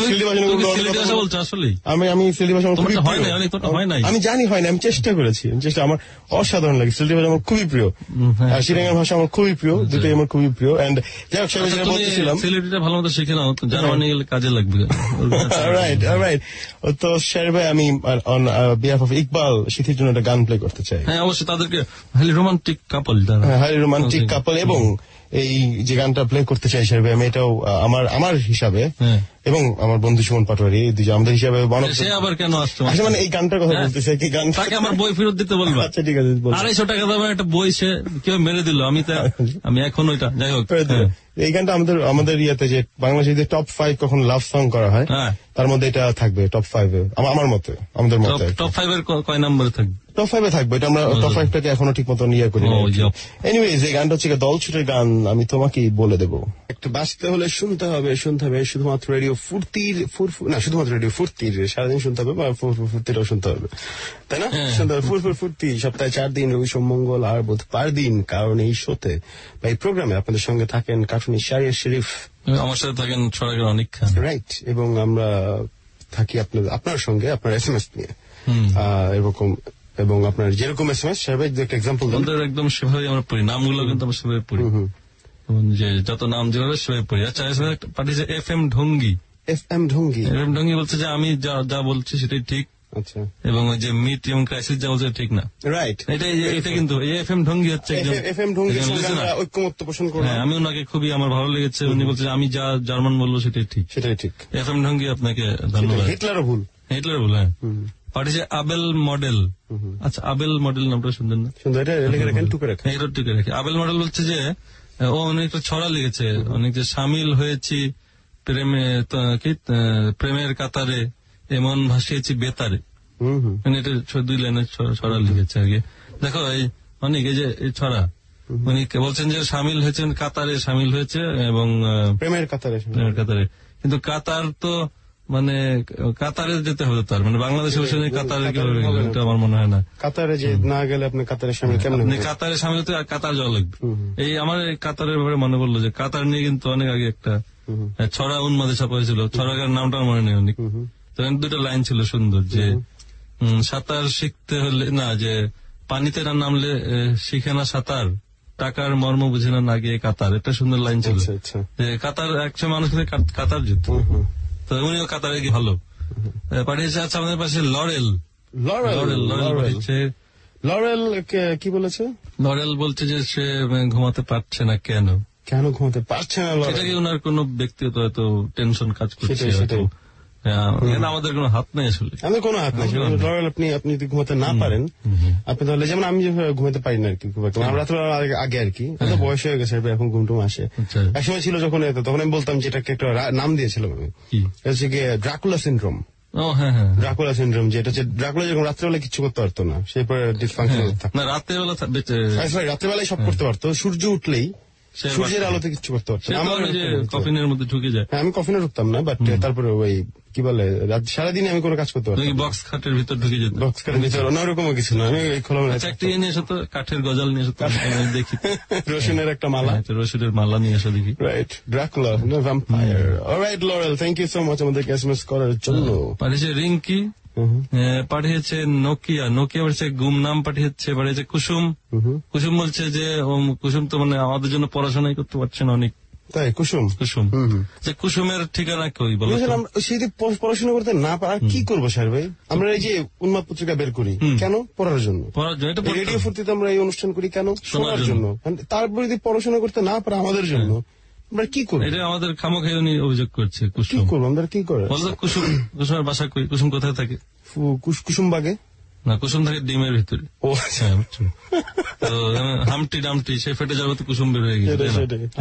[SPEAKER 3] আসলে?
[SPEAKER 2] আমি সিলেটি ভাষা হয় নাই, আমি জানি হয় না, আমি চেষ্টা করেছি, আমার অসাধারণ লাগে সিলেটি ভাষা, আমার খুবই প্রিয়, আর চিটাগাং ভাষা আমার খুবই প্রিয়, দুটোই আমার খুবই প্রিয়। এন্ড যাই হোক, বলছিলাম
[SPEAKER 3] সিলেটিটা ভালো মতো শিখে নাও, জার্মানি গেলে কাজে লাগবে।
[SPEAKER 2] Right right. তো শের ভাই, আমি অন বিহাফ অফ ইকবাল সিথির জন্য একটা গান প্লে করতে চাই।
[SPEAKER 3] হ্যাঁ অবশ্যই, তাদেরকে highly romantic couple,
[SPEAKER 2] highly romantic couple, এবং এই যে গানটা প্লে করতে চাই শের ভাই, আমি এটাও আমার হিসাবে এবং আমার বন্ধু সুমন পাটোয়ারি, আমাদের হিসাবে
[SPEAKER 3] আবার কেন আসতো
[SPEAKER 2] মানে এই গানটার কথা বলতেছে, কি গান
[SPEAKER 3] তাকে আমার বই ফেরত দিতে বলবো।
[SPEAKER 2] আচ্ছা ঠিক আছে,
[SPEAKER 3] 250 টাকা দামের একটা বই সে কেউ মেরে দিল, আমি এখন ওইটা, যাই হোক
[SPEAKER 2] এই গানটা আমাদের ইয়েতে যে বাংলাদেশে যে টপ 5 কখন লাভ সং করা হয় তার মধ্যে এটা থাকবে টপ 5-এ, আমার মতে, আমাদের মতে
[SPEAKER 3] টপ 5 এর কয় নম্বরে থাকবে?
[SPEAKER 2] টপ 5-এ থাকবে, এটা আমরা টপ 5টাকে এখনো ঠিক মতো নিয়ে করি। এনিওয়েজ, এই গানটা হচ্ছে দল ছুটের গান, আমি তোমাকেই বলে দেবো। একটু বাঁচতে হলে শুনতে হবে শুধুমাত্র রেডিও ফুর্তির, না শুধুমাত্র রেডিও ফুর্তির, সারাদিন শুনতে হবে, বা ফুর্তিটাও শুনতে হবে, তাই না? শুনতে হবে ফুর্তি, সপ্তাহে 4 দিন, রবি সোম মঙ্গল আর বুধবার দিন। কারণ এই শোতে বা এই প্রোগ্রামে আপনাদের সঙ্গে থাকেন কার্টুনি শাহরিয়ার শরীফ,
[SPEAKER 3] আমার সাথে থাকেন ছড়াগের অনেক খান,
[SPEAKER 2] রাইট, এবং আমরা থাকি আপনার সঙ্গে আপনার SMS নিয়ে এরকম, এবং আপনার যেরকম SMS সেভাবে একটা এক্সাম্পল
[SPEAKER 3] একদম সেভাবে আমরা পড়ি, নামগুলো কিন্তু আমরা সেভাবে পড়ি, যে যত নাম যেভাবে সেভাবে পড়ি। আচ্ছা, পাঠিয়েছে FM ঢঙ্গি। FM ঢঙ্গি বলছে যে আমি যা বলছি সেটাই ঠিক, আচ্ছা, এবং ওই যে মিট এবং ক্রাইসিস যা বলছে ঠিক না, রাইট, এটা কিন্তু FM ঢঙ্গি হচ্ছে FM ঢঙ্গি ঐক্যমত্য পোষণ করে। হ্যাঁ, আমি ওনাকে খুবই আমার ভালো লেগেছে, উনি বলছে আমি যা জার্মান বলবো সেটাই ঠিক। FM ঢঙ্গি, আপনাকে ধন্যবাদ। হিটলারও ভুল, হ্যাঁ। পাঠিয়েছে আবেল মডেল। আচ্ছা, আবেল মডেল নামটা শুনলেন না? সুন্দর, এটা টুকে রাখে। আবেল মডেল বলছে যে ও অনেকটা ছড়া লিখেছে, অনেক যে সামিল হয়েছি প্রেমের কাতারে, এমন ভাসিয়েছি বেতারে, মানে এটা 2 লাইনের ছড়া লিখেছে আর কি। দেখো এই অনেক এই যে এই ছড়া, উনি বলছেন যে সামিল হয়েছেন কাতারে, সামিল হয়েছে এবং প্রেমের কাতারে, কিন্তু কাতার তো মানে কাতারে যেতে হবে তার, মানে বাংলাদেশে বসে কাতারে কিভাবে গেল, এটা আমার মনে হয় না। কাতারে যে না গেলে আপনি কাতারে সামিল কেমন, কাতারে সামিল হতে কাতার যাওয়া লাগবে। এই আমার কাতারের ব্যাপারে মনে পড়লো যে কাতার নিয়ে কিন্তু অনেক আগে একটা ছড়া উন্মাদে ছাপা হয়েছিল, ছড়াকার নামটা মনে নেই অনেক, তো 2টা লাইন ছিল সুন্দর, যে সাঁতার শিখতে হলে না, যে পানিতে না নামলে শিখে না সাঁতার, টাকার মর্ম বুঝে না গিয়ে কাতার, এটা সুন্দর লাইন ছিল। যে কাতার একসময় মানুষ কাতার যেত, তো উনিও কাতারে গিয়ে ভালো পাঠিয়েছে। আচ্ছা, আমাদের পাশে লরেল পাঠিয়েছে।
[SPEAKER 2] লরেল কি বলেছে?
[SPEAKER 3] লরেল বলছে যে সে ঘুমাতে পারছে না। কেন
[SPEAKER 2] ঘুমাতে পারছে না?
[SPEAKER 3] সেটা কি ওনার কোন ব্যক্তিগত হয়তো টেনশন কাজ করছে, আমাদের কোনো হাত নেই আসলে, আমাদের কোনো হাত নেই। লরেল, আপনি যদি ঘুমাতে না পারেন, আপনি তাহলে, যেমন আমি যেভাবে ঘুমাতে পারি না আর কি, রাত্রে আগে আর কি, বয়স হয়ে গেছে এখন ঘুমটুম আসে। একসময় ছিল যখন তখন আমি বলতাম যেটাকে একটা নাম দিয়েছিলাম আমি, হচ্ছে গিয়ে ড্রাকুলা সিনড্রোম। ড্রাকুলা সিনড্রোম, যেটা হচ্ছে ড্রাকুলা যখন রাত্রেবেলা কিছু করতে পারতো না, সেই পরে ডিসফাংশনাল থাকতো, রাত্রেবেলায় সব করতে পারতো, সূর্য উঠলেই সূর্যের আলোতে কিছু করতে পারতো। কফিনের মধ্যে ঢুকে যায়।
[SPEAKER 2] আমি কফিনে ঢুকতাম না, বাট তারপরে ওই কি বলে সারাদিনে আমি কোনো কাজ করতে পারতাম।
[SPEAKER 3] বক্স খাটের ভিতর ঢুকে যেত?
[SPEAKER 2] বক্স খাটের ভিতর অন্যরকম কিছু না, আমি খোলামেলা
[SPEAKER 3] একটা নিয়ে এসো তো, কাঠের গজাল নিয়ে এসো তো, দেখি
[SPEAKER 2] রসুনের একটা মালা,
[SPEAKER 3] রসুনের মালা নিয়ে এসো দেখি।
[SPEAKER 2] Right, Dracula vampire. Alright Laurel, thank you so much আমাদেরকে SMS করার জন্য।
[SPEAKER 3] পাঠিয়েছে রিঙ্কি। পাঠিয়েছে নোকিয়া পাঠিয়েছে গুমনাম পাঠিয়েছে কুসুম বলছে যে কুসুম তো মানে আমাদের জন্য পড়াশোনাই করতে পারছে না অনেক,
[SPEAKER 2] তাই কুসুম
[SPEAKER 3] যে কুসুমের ঠিকানা কই বলো?
[SPEAKER 2] সেই পড়াশোনা করতে না পারা কি করবো স্যার ভাই? আমরা এই যে উন্মাদ পত্রিকা বের করি কেন? পড়ার জন্য। রেডিও ফুর্তিতে আমরা এই অনুষ্ঠান করি কেন? শোনার জন্য। তারপরে যদি পড়াশোনা করতে না পারে আমাদের জন্য আমরা কি করবো?
[SPEAKER 3] এটা আমাদের খামোখাই উনি অভিযোগ করছে। কুসুম
[SPEAKER 2] করবো আমরা কি করে?
[SPEAKER 3] কুসুমের বাসা কই? কুসুম কোথায় থাকে?
[SPEAKER 2] কুসুম বাগে
[SPEAKER 3] না, কুসুম থাকে ডিমের ভিতরে।
[SPEAKER 2] ও
[SPEAKER 3] তো হামটি ডামটি সে ফেটে যাবে তো কুসুম বের হয়ে গেছে।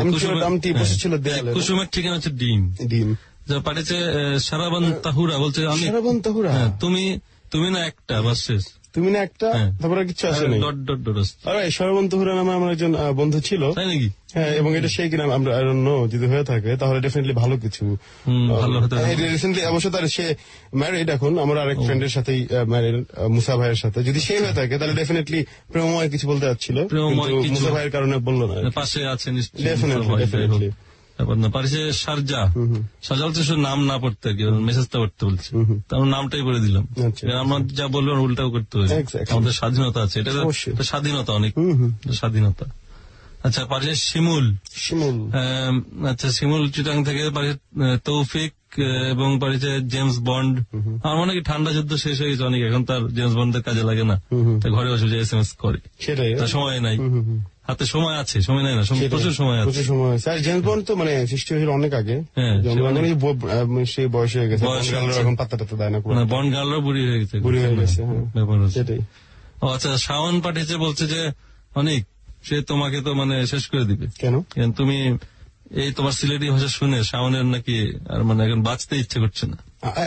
[SPEAKER 3] কুসুমের ঠিকানা হচ্ছে ডিম। যা পাঠিয়েছে সারাবন তাহুরা বলছে তুমি না একটা বাস শেষ,
[SPEAKER 2] তুমি না একটা, তারপরে কিছু আসে নাই। সরবন তাহুরা নামে আমার একজন বন্ধু ছিল, তাই নাকি? হ্যাঁ, এবং এটা সেই কিনা আমরা যদি হয়ে থাকে তাহলে ডেফিনেটলি ভালো কিছু রিসেন্টলি অবশ্য তার সে ম্যারিড এখন আমার আরেক ফ্রেন্ডের সাথেই ম্যারিড, মুসা ভাইয়ের সাথে। যদি সে হয়ে থাকে তাহলে ডেফিনেটলি প্রেমময় কিছু বলতে যাচ্ছিল, মুসা ভাইয়ের কারণে বললো না।
[SPEAKER 3] পাশে আছে
[SPEAKER 2] ডেফিনেটলি।
[SPEAKER 3] পারিছে শারজা বলছে শুধু নাম না পড়তে আর কি, মেসেজটা পড়তে বলছে, তার নামটাই করে দিলাম। আমরা যা বলবো উল্টাও করতে হবে, আমাদের স্বাধীনতা আছে, এটা স্বাধীনতা, অনেক স্বাধীনতা। আচ্ছা, পারিছে শিমুল। আচ্ছা, শিমুল চিটাং থেকে পারিছে তৌফিক এবং পারিছে জেমস বন্ড। আমার মনে হয় ঠান্ডা যুদ্ধ শেষ হয়ে গেছে অনেক, এখন তার জেমস বন্ডের কাজে লাগে না, ঘরে বসে SMS করে, তার সময় নাই। হাতে সময় আছে, সময় নাই না, প্রচুর সময় আছে।
[SPEAKER 2] জেমস বন্ড তো মানে সৃষ্টি হয়েছিল অনেক আগে, সেই বয়স হয়ে গেছে, এখন পাত্তা টাত্তা দেয় না,
[SPEAKER 3] বন্ড গার্লও বুড়ি হয়ে গেছে। সেটাই। ও আচ্ছা, শাওন পাঠিয়েছে, বলছে যে অনেক সে তোমাকে তো মানে শেষ করে দিবে।
[SPEAKER 2] কেন?
[SPEAKER 3] তুমি এই তোমার সিলেটি ভাষা শুনে শাওনের নাকি আর মানে এখন বাঁচতে ইচ্ছে করছে না।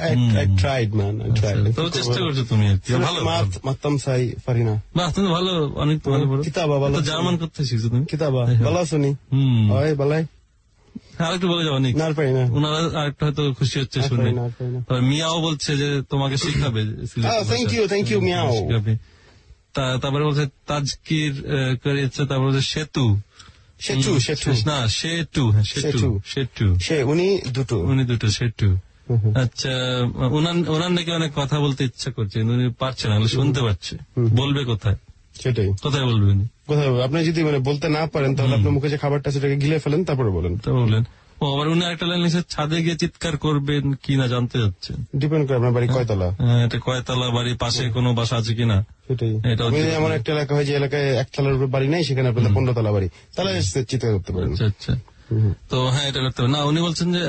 [SPEAKER 3] তো চেষ্টা করছো তুমি,
[SPEAKER 2] মাত্তাম সাই পারিনা।
[SPEAKER 3] বাহ, তুমি ভালো, অনেক ভালো বলো।
[SPEAKER 2] কিতাবা ভালো,
[SPEAKER 3] জার্মান করতে শিখছো তুমি।
[SPEAKER 2] কিতাবা ভালো শুনি বালাই।
[SPEAKER 3] আরেকটু বলে যাও অনেক, ওনারা আরেকটু হয়তো খুশি হচ্ছে শুনে। মিয়াও বলছে যে তোমাকে শিখাবে।
[SPEAKER 2] Thank you Miao.
[SPEAKER 3] তারপরে বলছে তাজকির করিয়েছে, তারপরে বলছে সেতু না সেতু,
[SPEAKER 2] উনি দুটো
[SPEAKER 3] সেতু। আচ্ছা, ওনার নাকি অনেক কথা বলতে ইচ্ছা করছে, উনি পারছে না, শুনতে পাচ্ছে, বলবে কোথায়?
[SPEAKER 2] সেটাই,
[SPEAKER 3] কোথায় বলবেন?
[SPEAKER 2] কোথায় আপনি যদি মানে বলতে না পারেন তাহলে আপনার মুখে যে খাবারটা সেটাকে গিলে ফেলেন, তারপরে বলেন।
[SPEAKER 3] ও আবার উনি একটা লাইন লিখেছে, ছাদে গিয়ে চিৎকার করবেন কি না জানতে যাচ্ছেন।
[SPEAKER 2] ডিপেন্ড করে আপনার বাড়ি কয়তলা।
[SPEAKER 3] এটা কয়তলা বাড়ি, পাশে কোনো বাসা আছে কিনা।
[SPEAKER 2] সেটাই, এমন একটা এলাকা হয় যে এলাকায় 1 তলার উপর বাড়ি নেই, সেখানে আপনাদের 15 তলা বাড়ি, তাহলে চিৎকার করতে পারেন।
[SPEAKER 3] আচ্ছা, তো হ্যাঁ, এটা করতে হবে না। উনি বলছেন যে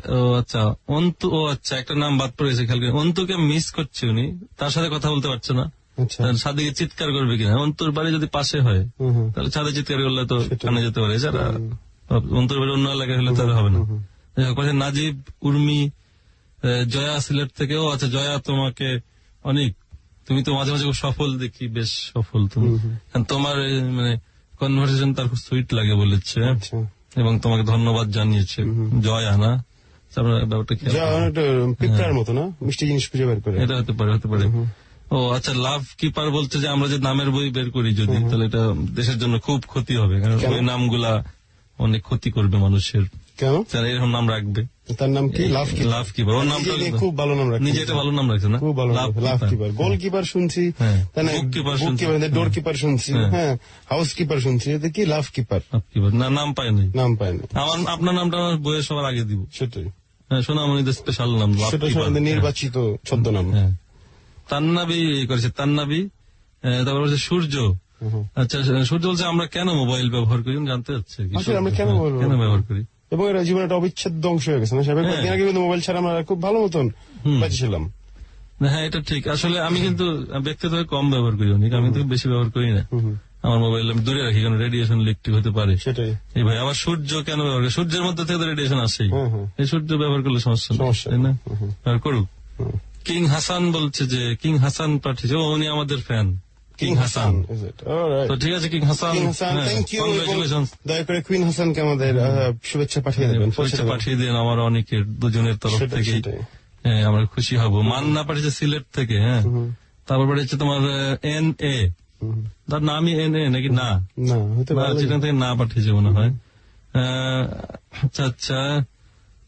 [SPEAKER 3] আচ্ছা একটা নাম বাদ পড়ে গেছে, খেয়াল করে, অন্তুকে মিস করছে উনি, তার সাথে কথা বলতে পারছে না, ছাদে গিয়ে চিৎকার করবে কিনা। অন্তর বাড়ি যদি পাশে হয় তাহলে ছাদে চিৎকার করলে তো কানে যেতে পারে, যারা অন্তর বাড়ি অন্য এলাকায় হলে তাহলে হবে না। নাজিব, উর্মি, জয়া সিলেট থেকে। ও আচ্ছা, জয়া তোমাকে অনেক, তুমি তো মাঝে মাঝে খুব সফল দেখি, বেশ সফল তুমি, তোমার মানে কনভারসেশন তার খুব সুইট লাগে বলেছে, এবং তোমাকে ধন্যবাদ জানিয়েছে। জয়া না, ব্যাপারটা
[SPEAKER 2] পিঁপড়ার মতো না, মিষ্টি জিনিস খুঁজে বের করে,
[SPEAKER 3] এটা হতে পারে। ও আচ্ছা, লাভ কিপার বলছে যে আমরা যে নামের বই বের করি যদি, তাহলে এটা দেশের জন্য খুব ক্ষতি হবে, কারণ ওই নামগুলা অনেক ক্ষতি করবে মানুষের।
[SPEAKER 2] কেন?
[SPEAKER 3] যারা এরকম নাম রাখবে।
[SPEAKER 2] তার নাম কি? লাভ কিপার। ওর নামটা খুব ভালো নাম রাখছে,
[SPEAKER 3] নিজে এটা ভালো নাম রাখছে না,
[SPEAKER 2] খুব ভালো। লাভ কিপার, গোলকিপার শুনছি, ডোর কিপার শুনছি, হ্যাঁ, হাউস কিপার শুনছি, এটা কি লাভ কিপার?
[SPEAKER 3] না, নাম পায়নি। আপনার নামটা আমার বইয়ের সবার আগে দিব।
[SPEAKER 2] সেটাই,
[SPEAKER 3] সোনামণিদের স্পেশাল নাম,
[SPEAKER 2] সেটা নির্বাচিত ছদ্মনাম।
[SPEAKER 3] তান্নাবি করেছে, তান্নাবি। তারপর বলছে সূর্য। আচ্ছা, সূর্য বলছে আমরা কেন মোবাইল ব্যবহার করি, জানতে চাচ্ছে
[SPEAKER 2] আমরা কেন
[SPEAKER 3] ব্যবহার করি,
[SPEAKER 2] এবং এরা জীবনের একটা অবিচ্ছেদ্য অংশ হয়ে গেছে না। কিন্তু মোবাইল ছাড়া আমরা খুব ভালো মতন বাঁচিয়েছিলাম।
[SPEAKER 3] হ্যাঁ, এটা ঠিক। আসলে আমি কিন্তু ব্যক্তিগতভাবে কম ব্যবহার করি, অনেক, আমি তো বেশি ব্যবহার করি না। আমার মোবাইল আমি দূরে রাখি, কারণ রেডিয়েশন লিকটি হতে পারে।
[SPEAKER 2] সেটাই।
[SPEAKER 3] এই ভাই, আবার সূর্য কেন ব্যবহার করি? সূর্যের মধ্যে থেকে তো রেডিয়েশন আসেই, এই সূর্য ব্যবহার করলে সমস্যা তাই না? ব্যবহার করুক। কিং হাসান বলছে যে, কিং হাসান পাঠিয়েছে, উনি আমাদের ফ্যান, কিং হাসান। তো ঠিক আছে, কিং হাসান, কংগ্রেচুলেশন।
[SPEAKER 2] দয়া করে কুইন হাসানকে আমাদের শুভেচ্ছা পাঠিয়ে দেবেন,
[SPEAKER 3] পাঠিয়ে দেন আমার অনেকের, দুজনের তরফ থেকে আমরা খুশি হব। মান্না পাঠিয়েছে সিলেট থেকে, হ্যাঁ। তারপর পাঠিয়েছে তোমার NA, তার নামই NA নাকি? না, সেখান থেকে না পাঠিয়েছে মনে হয়। আচ্ছা,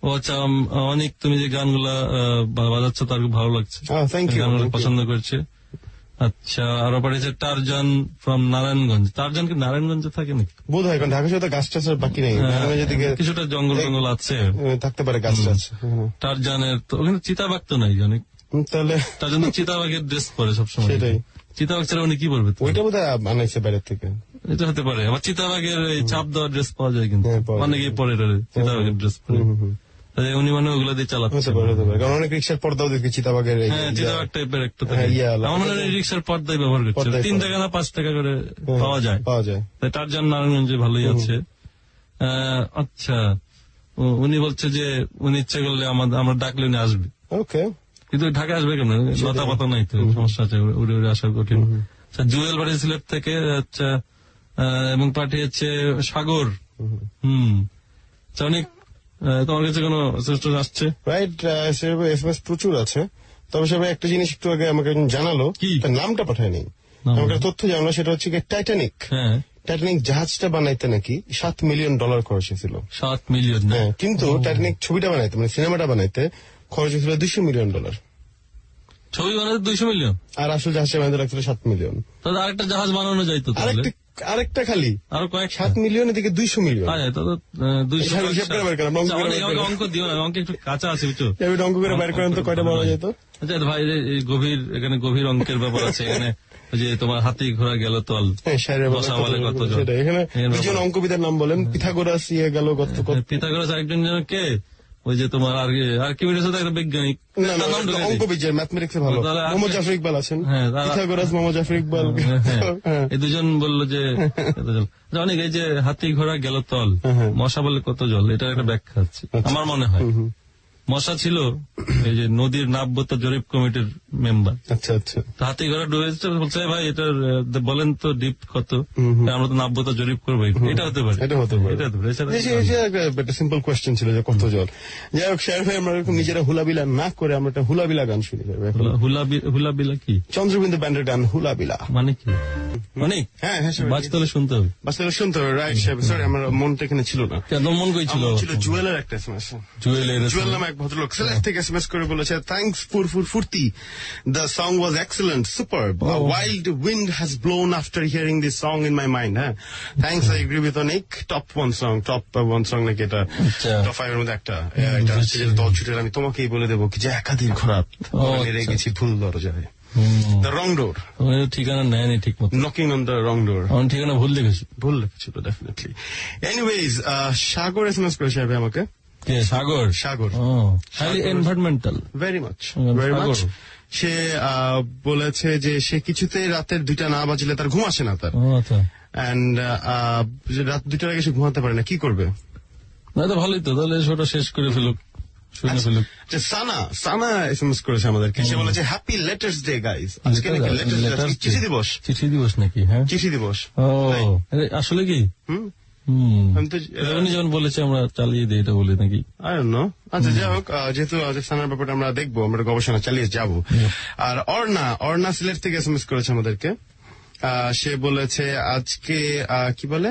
[SPEAKER 3] ও আচ্ছা, অনেক তুমি যে গানগুলা বাজাচ্ছ তার খুব ভালো লাগছে, গানগুলো পছন্দ করছে। আচ্ছা, আরো পাঠিয়েছে টারজান ফ্রম নারায়ণগঞ্জ। টারজান কি নারায়ণগঞ্জে থাকে নাকি?
[SPEAKER 2] বোধ হয়, কারণ ঢাকা শহরে গাছ টাছের বাকি নেই,
[SPEAKER 3] কিছুটা জঙ্গল জঙ্গল আছে,
[SPEAKER 2] থাকতে পারে গাছ টাছ।
[SPEAKER 3] টারজানের তো ওখানে চিতাবাঘ তো নাই অনেক,
[SPEAKER 2] তাহলে
[SPEAKER 3] টারজান তো চিতাবাঘের ড্রেস পরে সবসময়।
[SPEAKER 2] সেটাই,
[SPEAKER 3] চিতাবাঘ ছাড়া উনি কি বলবে?
[SPEAKER 2] ওইটা বোধ হয় বানাইছে বাইরের থেকে,
[SPEAKER 3] এটা হতে পারে। আবার চিতাবাঘের ছাপ দেওয়ার ড্রেস পাওয়া যায়, কিন্তু অনেকেই পরে চিতাবাঘের ড্রেস পরে, উনি মানে ওগুলো দিয়ে চালাচ্ছে।
[SPEAKER 2] কারণ অনেক রিক্সার পর্দাও দেখি চিতাবাঘের,
[SPEAKER 3] চিতাবাঘ টাইপের একটা আমার মনে হয় রিক্সার পর্দায় ব্যবহার করছে। 3 টাকা না 5 টাকা করে পাওয়া যায়। তার জন্য নারায়ণগঞ্জে ভালোই আছে। আচ্ছা, উনি বলছে যে উনি ইচ্ছা করলে আমরা ডাকলে উনি আসবে। ওকে, কিন্তু ঢাকা আসবে কেন? লতা পাতা নাই তো, সমস্যা আছে, উড়ে উড়ে আসা কঠিন। আচ্ছা, জুয়েল বাড়ি সিলেট থেকে। আচ্ছা, এবং পাঠিয়েছে সাগর। অনেক, তোমার কাছে কোনো আসছে? রাইট, এসএমএস প্রচুর আছে, তবে সবাই একটা জিনিস একটু আগে আমাকে জানালো, তার নামটা পাঠায়নি, আমাকে তথ্য জানালো, সেটা হচ্ছে টাইটানিক। টাইটানিক জাহাজটা বানাইতে নাকি $7 মিলিয়ন খরচ হয়েছিল। 7 মিলিয়ন? হ্যাঁ, কিন্তু টাইটানিক ছবিটা বানাইতে, মানে সিনেমাটা বানাইতে খরচ হয়েছিল $200 মিলিয়ন। ছবি বানাতে 200 মিলিয়ন, আর আসল জাহাজটা বানাতে লাগছিল 7 মিলিয়ন। তাহলে আরেকটা জাহাজ বানানো যাইতো, আরেকটা খালি আরো কয়েক 7 মিলিয়ন এদিকে 200 মিলিয়ন। অঙ্ক দিও না, অঙ্ক একটু কাঁচা আছে, বুঝছো? অঙ্ক করে বাইর করেন তো কয়টা বলা যেত। আচ্ছা ভাই, গভীর, এখানে গভীর অঙ্কের ব্যাপার আছে এখানে, যে তোমার হাতি ঘোড়া গেল তল, এখানে দুজন অঙ্কবিদের নাম বলেন। পিথাগোরাস গেল, পিথাগোরাস আরেকজন যেন কে, ওই যে তোমার আর্কিমিডিস একটা বৈজ্ঞানিক, অঙ্কবিদের ম্যাথমেটিক্সে ভালো, মোহাম্মদ জাফর ইকবাল আছেন। পিথাগোরাস, মোহাম্মদ জাফর ইকবাল, এই দুজন বললো যে অনেক, এই যে হাতি ঘোড়া গেল তল, মশা বলে কত জল, এটার একটা ব্যাখ্যা আছে আমার মনে হয়। মশা ছিল এই যে নদীর নাব্যতা জরিপ কমিটির মেম্বার। আচ্ছা আচ্ছা, হাতি ঘোড়া ডুবেছে, বলছে ভাই এটা বলেন তো ডিপ কত, আমরা তো নাব্যতা জরিপ করবো। এটা হতে পারে, এটা হতে পারে, একটা সিম্পল কোয়েশ্চেন ছিল যে কত জল। যাই হোক, শেয়ার ভাই, আমরা নিজেরা হুলাবিলা না করে আমরা একটা হুলাবিলা গান শুনি। হুলাবিলা কি? চন্দ্রবিন্দু ব্যান্ডের গান হুলাবিলা। মানে কি? অনেক, হ্যাঁ হ্যাঁ, বাজতে হলে শুনতে হবে, বাজতে হলে শুনতে হবে। রাইট, সরি, আমার মনটা এখানে ছিল না। কেন মন কই ছিল? জুয়েলের একটা এসএমএস, জুয়েল নামে এক ভদ্রলোক সিলেট থেকে এসএমএস করে বলেছে, থ্যাংকস ফুরফুরতি, the song was excellent, superb, wild wind has blown after hearing this song in my mind. হ্যাঁ, থ্যাংকস, আই এগ্রি উইথ অনেক। টপ ওয়ান সং নাকি এটা, টপ 5 এর মধ্যে একটা। এটা হচ্ছে যে দল ছুটে আমি তোমাকেই বলে দেবো কি যে একাধিক ঘোরাত রেগেছি ভুল দরজায়, দ্য রং ডোর। ঠিকানা নেয়নি ঠিক মতো, knocking on the wrong door. আমার ঠিকানা ভুল লিখেছিল ডেফিনেটলি। এনিওয়েজ, সাগর এসএমএস করেছে আমাকে। Sagar, Sagar environmental, very much. সে বলেছে যে সে কিছুতেই রাতের 2টা না বাজলে তার ঘুম আসে না তার, এন্ড রাত 2টার আগে সে ঘুমাতে পারে না, কি করবে? না তো ভালোই তো, তাহলে সেটা শেষ করে ফেলুক, শুনে ফেলুক। সানা এসএমএস করেছে আমাদেরকে, সে বলেছে হ্যাপি লেটার্স ডে গাইজ। আজকে নাকি চিঠি দিবস। চিঠি দিবস নাকি? হ্যাঁ, চিঠি দিবস। আসলে কি? উনি যেমন বলেছে আমরা চালিয়ে দিই, এটা বলে নাকি? আচ্ছা, যাই হোক, যেহেতু সানার ব্যাপারটা আমরা দেখবো, আমরা গবেষণা চালিয়ে যাব। আর অর্ণা সিলেট থেকে এসএমএস করেছে আমাদেরকে, সে বলেছে আজকে কি বলে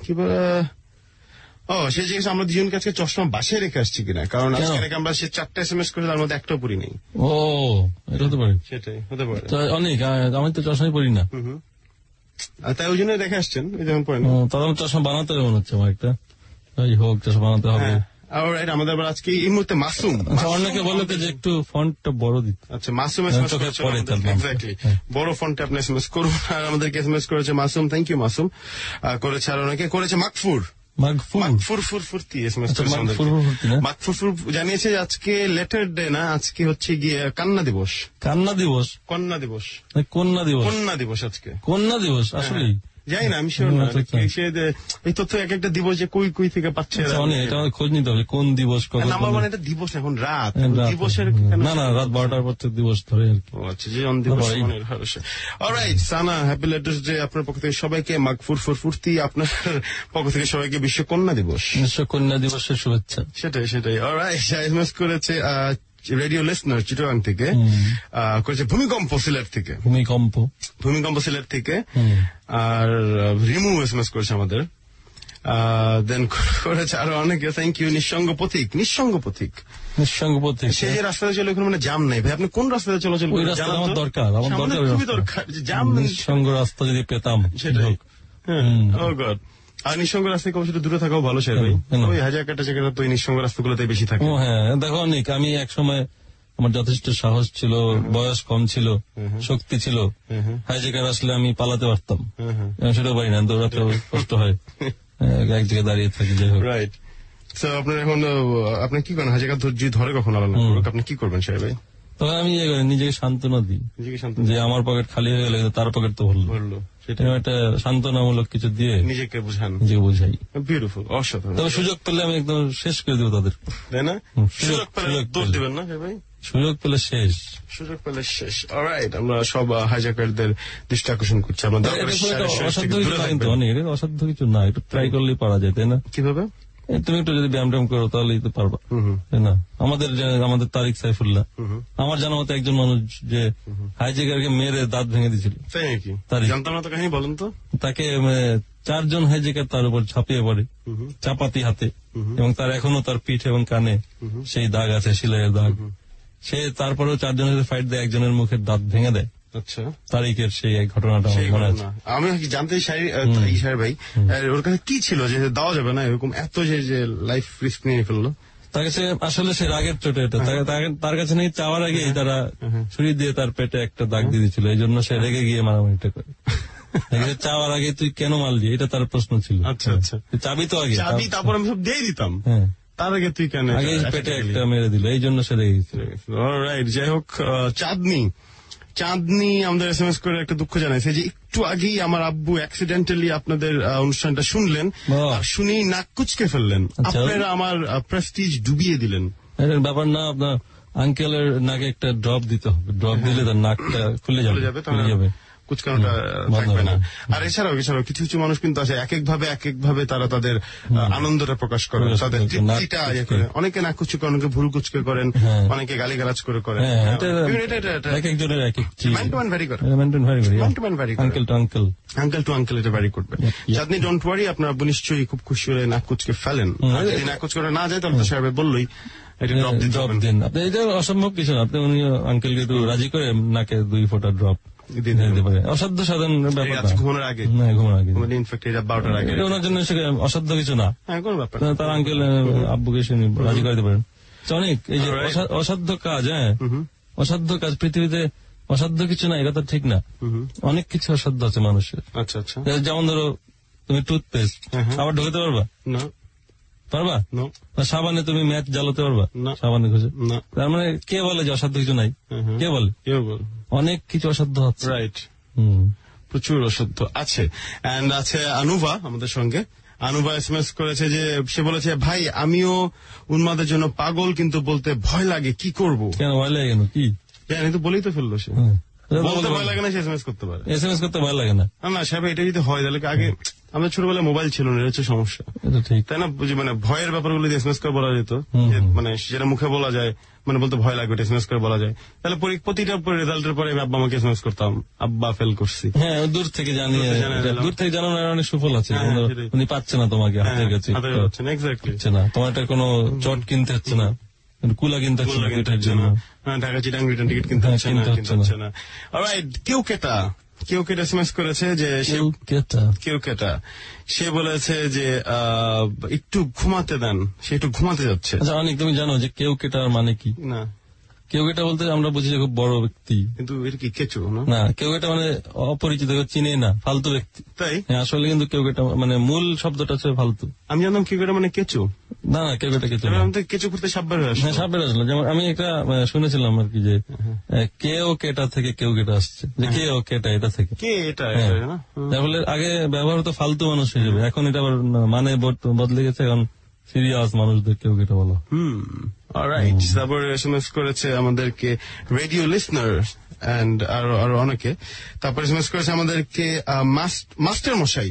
[SPEAKER 3] সে জিজ্ঞেস আমরা দুজনকে আজকে চশমা বাসায় রেখে আসছি কিনা, কারণ আজকে নাকি আমরা সে 4টা এসএমএস করে তার মধ্যে একটা পড়ি নেই। ও, এটা হতে পারে, সেটাই হতে পারে। অনেক, আমি তো চশমাই পড়ি না, তাই ওই জন্য রেখে আসছেন, ওই যেমন পড়েন। তাহলে চশমা বানাতে হবে মনে হচ্ছে আমার একটা, যাই হোক চশমা বানাতে হবে। আমাদের আবার আজকে এই মুহূর্তে মাসুম, অনেকে বলে যে একটু ফন্টটা বড় দিতে। আচ্ছা, মাসুম এক্স্যাক্টলি, বড় ফন্টে আপনি এসএমএস করুন। আর আমাদেরকে এসএমএস করেছে মাসুম, থ্যাংক ইউ মাসুম। করেছে আর অনেকে করেছে মাগফুর জানিয়েছে আজকে লেটার ডে না, আজকে হচ্ছে গিয়ে কন্যা দিবস। কন্যা দিবস আজকে কন্যা দিবস। আসলে যাই না, আমি শিওর না এই তথ্য এক একটা দিবস যে কই থেকে পাচ্ছে, খোঁজ নিতে হবে কোন দিবস। নাম্বার ওয়ান, এটা দিবস এখন রাত, দিবসের না রাত 12টার পর দিবস ধরে আর কি। আচ্ছা, যে দিবস। Alright, Sana, happy letters day আপনার পক্ষ থেকে সবাইকে, মাগফুর ফুরফুর্তি আপনার পক্ষ থেকে সবাইকে বিশ্ব কন্যা দিবস, কন্যা দিবসের শুভেচ্ছা। সেটাই। অলরাইট, এসএমএস করেছে রেডিও লিসনার চিটাগাং থেকে, করেছে ভূমিকম্প সিলেট থেকে, ভূমিকম্প সিলেট থেকে। আর রিমু এসএমএস করেছে আমাদের,
[SPEAKER 2] দেন করেছে আরো অনেকে। Thank you. নিঃসঙ্গ পথিক সে যে রাস্তাতে চলে ওখানে মানে জাম নাই ভাই। আপনি কোন রাস্তাতে চলাচল করেন? আমার দরকার খুবই দরকার জাম।
[SPEAKER 3] নিঃসঙ্গ রাস্তা যদি পেতাম সেটাই।
[SPEAKER 2] ও গড। আর নিঃসঙ্গ রাস্তায় কম দূরে থাকাও ভালো স্যার ভাই। ওই হাজারটা জায়গাটা তো নিঃসঙ্গ রাস্তাগুলোতে বেশি থাকে।
[SPEAKER 3] হ্যাঁ দেখো অনেক, আমি এক সময় আমার যথেষ্ট সাহস ছিল, বয়স কম ছিল, শক্তি ছিল, হাইজ্যাকার আসলে আমি পালাতে পারতাম। সেটাও পারি না, দৌড়াতেও কষ্ট হয়, এক জায়গায় দাঁড়িয়ে থাকি। যাই হোক,
[SPEAKER 2] রাইট। আপনার এখন আপনি কি করেন? হাইজ্যাকার যদি ধরে কখন আলাদা আপনি কি করবেন স্যার ভাই?
[SPEAKER 3] তখন আমি নিজেকে সান্ত্বনা দিই যে আমার পকেট খালি হয়ে গেলে তার পকেট তো ভরলো। সেটা একটা সান্ত্বনামূলক কিছু দিয়ে নিজেকে বুঝাই। বিউটিফুল, অসাধারণ। তবে সুযোগ পেলে আমি একদম শেষ করে দেবো তাদের, তাই না? সুযোগ পেলে দোষ দিবেন না ভাই? সুযোগ পেলে শেষ। অলরাইট, আমরা সব হাইজ্যাকারদের দৃষ্টি আকর্ষণ করছি। অসাধ্য কিছু না, একটু ট্রাই করলেই পারা যায়, তাই না? কিভাবে? তুমি একটু যদি ব্যায়াম ট্যাম করো তাহলেই তো পারবা, তাই না? আমাদের তারিক সাইফুল্লাহ, আমার জানা মতো একজন মানুষ যে হাইজ্যাকারকে মেরে দাঁত ভেঙে দিয়েছিল। তাই নাকি? জানতাম না তো, কাহিনী বলেন তো। তাকে 4 জন হাইজ্যাকার তার উপর ঝাঁপিয়ে পড়ে চাপাতি হাতে, এবং তার এখনো তার পিঠ এবং কানে সেই দাগ আছে, সেলাইয়ের দাগ। সে তারপরেও 4 জনের সাথে ফাইট দেয়, একজনের মুখের দাঁত ভেঙে দেয়। আচ্ছা, তারিখের সেই ঘটনাটা মনে আছে। আমি জানতে চাই ইশার ভাই, ওর কাছে কি ছিল যে দেওয়া যাবে না এরকম এত যে লাইফ রিস্ক নিয়ে ফেললো? তার কাছে আসলে সে রাগের চোটে এটা, তার কাছে নেই চাওয়ার আগেই তারা ছুরি দিয়ে তার পেটে একটা দাগ দিয়ে দিয়েছিল, এই জন্য সে রেগে গিয়ে মারামারিটা করে। চাওয়ার আগে তুই কেন মারলি, এটা তার প্রশ্ন ছিল। আচ্ছা, চাবি তো আগে, তারপর আমি সব দিয়ে দিতাম, তার আগে তুই কেন? আগে পেটে একটা মেরে দিল, এই জন্য সে রেগে গেছিল। অলরাইট, যাই হোক, চাঁদনি আমাদের SMS করে একটা দুঃখ জানাইছে যে একটু আগেই আমার আব্বু অ্যাক্সিডেন্টালি আপনাদের অনুষ্ঠানটা শুনলেন, শুনেই নাক কুচকে ফেললেন। আপনারা আমার প্রেস্টিজ ডুবিয়ে দিলেন। ব্যাপার না, আপনার আঙ্কেলের নাকে একটা ড্রপ দিতে হবে, ড্রপ দিলে তার নাকটা খুলে যাবে, কুচকানোটা থাকবে না। আর এছাড়াও কিছু কিছু মানুষ কিন্তু আছে এক একভাবে তারা তাদের আনন্দটা প্রকাশ করে, তাদের তৃপ্তিটা ইয়ে করে। অনেকে নাক কুচকে, অনেকে ভুল কুচকে করেন, অনেকে গালিগালাজ করে করেন। আঙ্কেল টু আঙ্কেল এটা ভ্যারি করবে। চাঁদনি, ডোন্ট ওয়ারি, আপনার আব্বু নিশ্চয়ই খুব খুশি হলে নাক কুচকে ফেলেন। যদি নাক কুচকে না যায় তাহলে তো সাহেব বললোই ড্রপ দিন। এটা অসম্ভব কিছু না, আপনি উনি আঙ্কেলকে একটু রাজি করে নাকে 2 ফোঁটা ড্রপ অসাধ্য সাধারণ ব্যাপার, ঘুমানোর আগে ওনার জন্য অসাধ্য কিছু না, তার আঙ্কেল আব্বুকে রাজি করাতে পারেন। অনেক এই যে অসাধ্য কাজ, অসাধ্য কাজ পৃথিবীতে, অসাধ্য কিছু না, এটা তো ঠিক না। অনেক কিছু অসাধ্য আছে মানুষের। আচ্ছা, যেমন ধরো তুমি টুথপেস্ট আবার ঢোকাতে পারবা না, পারবা? সাবানে তুমি ম্যাচ জ্বালাতে পারবা? সাবানে ঘষে? তার মানে কে বলে যে অসাধ্য কিছু নাই? কে বলে? অনেক কিছু অসাধ্য আছে, রাইট? প্রচুর অসাধ্য আছে। এন্ড আছে আনুভা আমাদের সঙ্গে। আনুভা SMS করেছে যে সে বলেছে, ভাই আমিও উন্মাদের জন্য পাগল, কিন্তু বলতে ভয় লাগে, কি করব? কেন ভয় লাগে? কেন, কি জানি তো, বলেই তো ফেললো সে। বলতে ভয় লাগে না, সে SMS করতে পারে। SMS করতে ভয় লাগে না? না সাহেব, এটা যদি হয় তাহলে আগে আমাদের ছোটবেলায় মোবাইল ছিল না, এটা হচ্ছে সমস্যা, তাই না? মানে ভয়ের ব্যাপারগুলো SMS করে বলা যেত, মানে যেটা মুখে বলা যায়, মানে বলতে ভয় লাগবে, SMS করে বলা যায়। তাহলে প্রতিটা রেজাল্টের পরে আব্বা আমাকে SMS করতাম, আব্বা ফেল করছি। হ্যাঁ, দূর থেকে জানিয়ে, দূর থেকে জানানোর অনেক সুফল আছে। উনি পাচ্ছে না তোমাকে হাতের কাছে, না তোমার একটা কোনো চট কিনতে হচ্ছে না, কুলা কিনতে হচ্ছে না, ঢাকা চিটাং রিটার্ন টিকিট কিনতে হচ্ছে না। অলরাইট, কেউ কেটা SMS করেছে যে কেউ কেটা সে বলেছে যে একটু ঘুমাতে দেন, সে একটু ঘুমাতে যাচ্ছে। আচ্ছা অনেক, তুমি জানো যে কেউ কেটার মানে কি? না, কেউ কেটা বলতে আমরা বুঝি যে খুব বড় ব্যক্তি, কিন্তু এটা কি কেঁচো না? কেউ কেটা মানে অপরিচিত, চিনে না, ফালতু ব্যক্তি। তাই? আসলে কিন্তু কেউ কেটা মানে মূল শব্দটা হচ্ছে ফালতু। আমি জানতাম কেউ কেটা মানে কেঁচো। না, কেউ কেটা কেঁচো করতে সাব্বার হয়ে আসলো। সাব্বার আসলো, যেমন আমি একটা শুনেছিলাম আর কি, যে কেউ কেটা থেকে কেউ কেটা আসছে, যে কেউ কেটা এটা থেকে কে এটা। তাহলে আগে ব্যবহার হতো ফালতু মানুষ হিসেবে, এখন এটা আবার মানে বদলে গেছে, এখন সিরিয়াস মানুষদের কেউ কেটা বলো। অলরাইট, তারপর SMS করেছে আমাদেরকে রেডিও লিসনার এন্ড আরো অনেকে। তারপর SMS করেছে আমাদেরকে মাস্টার মশাই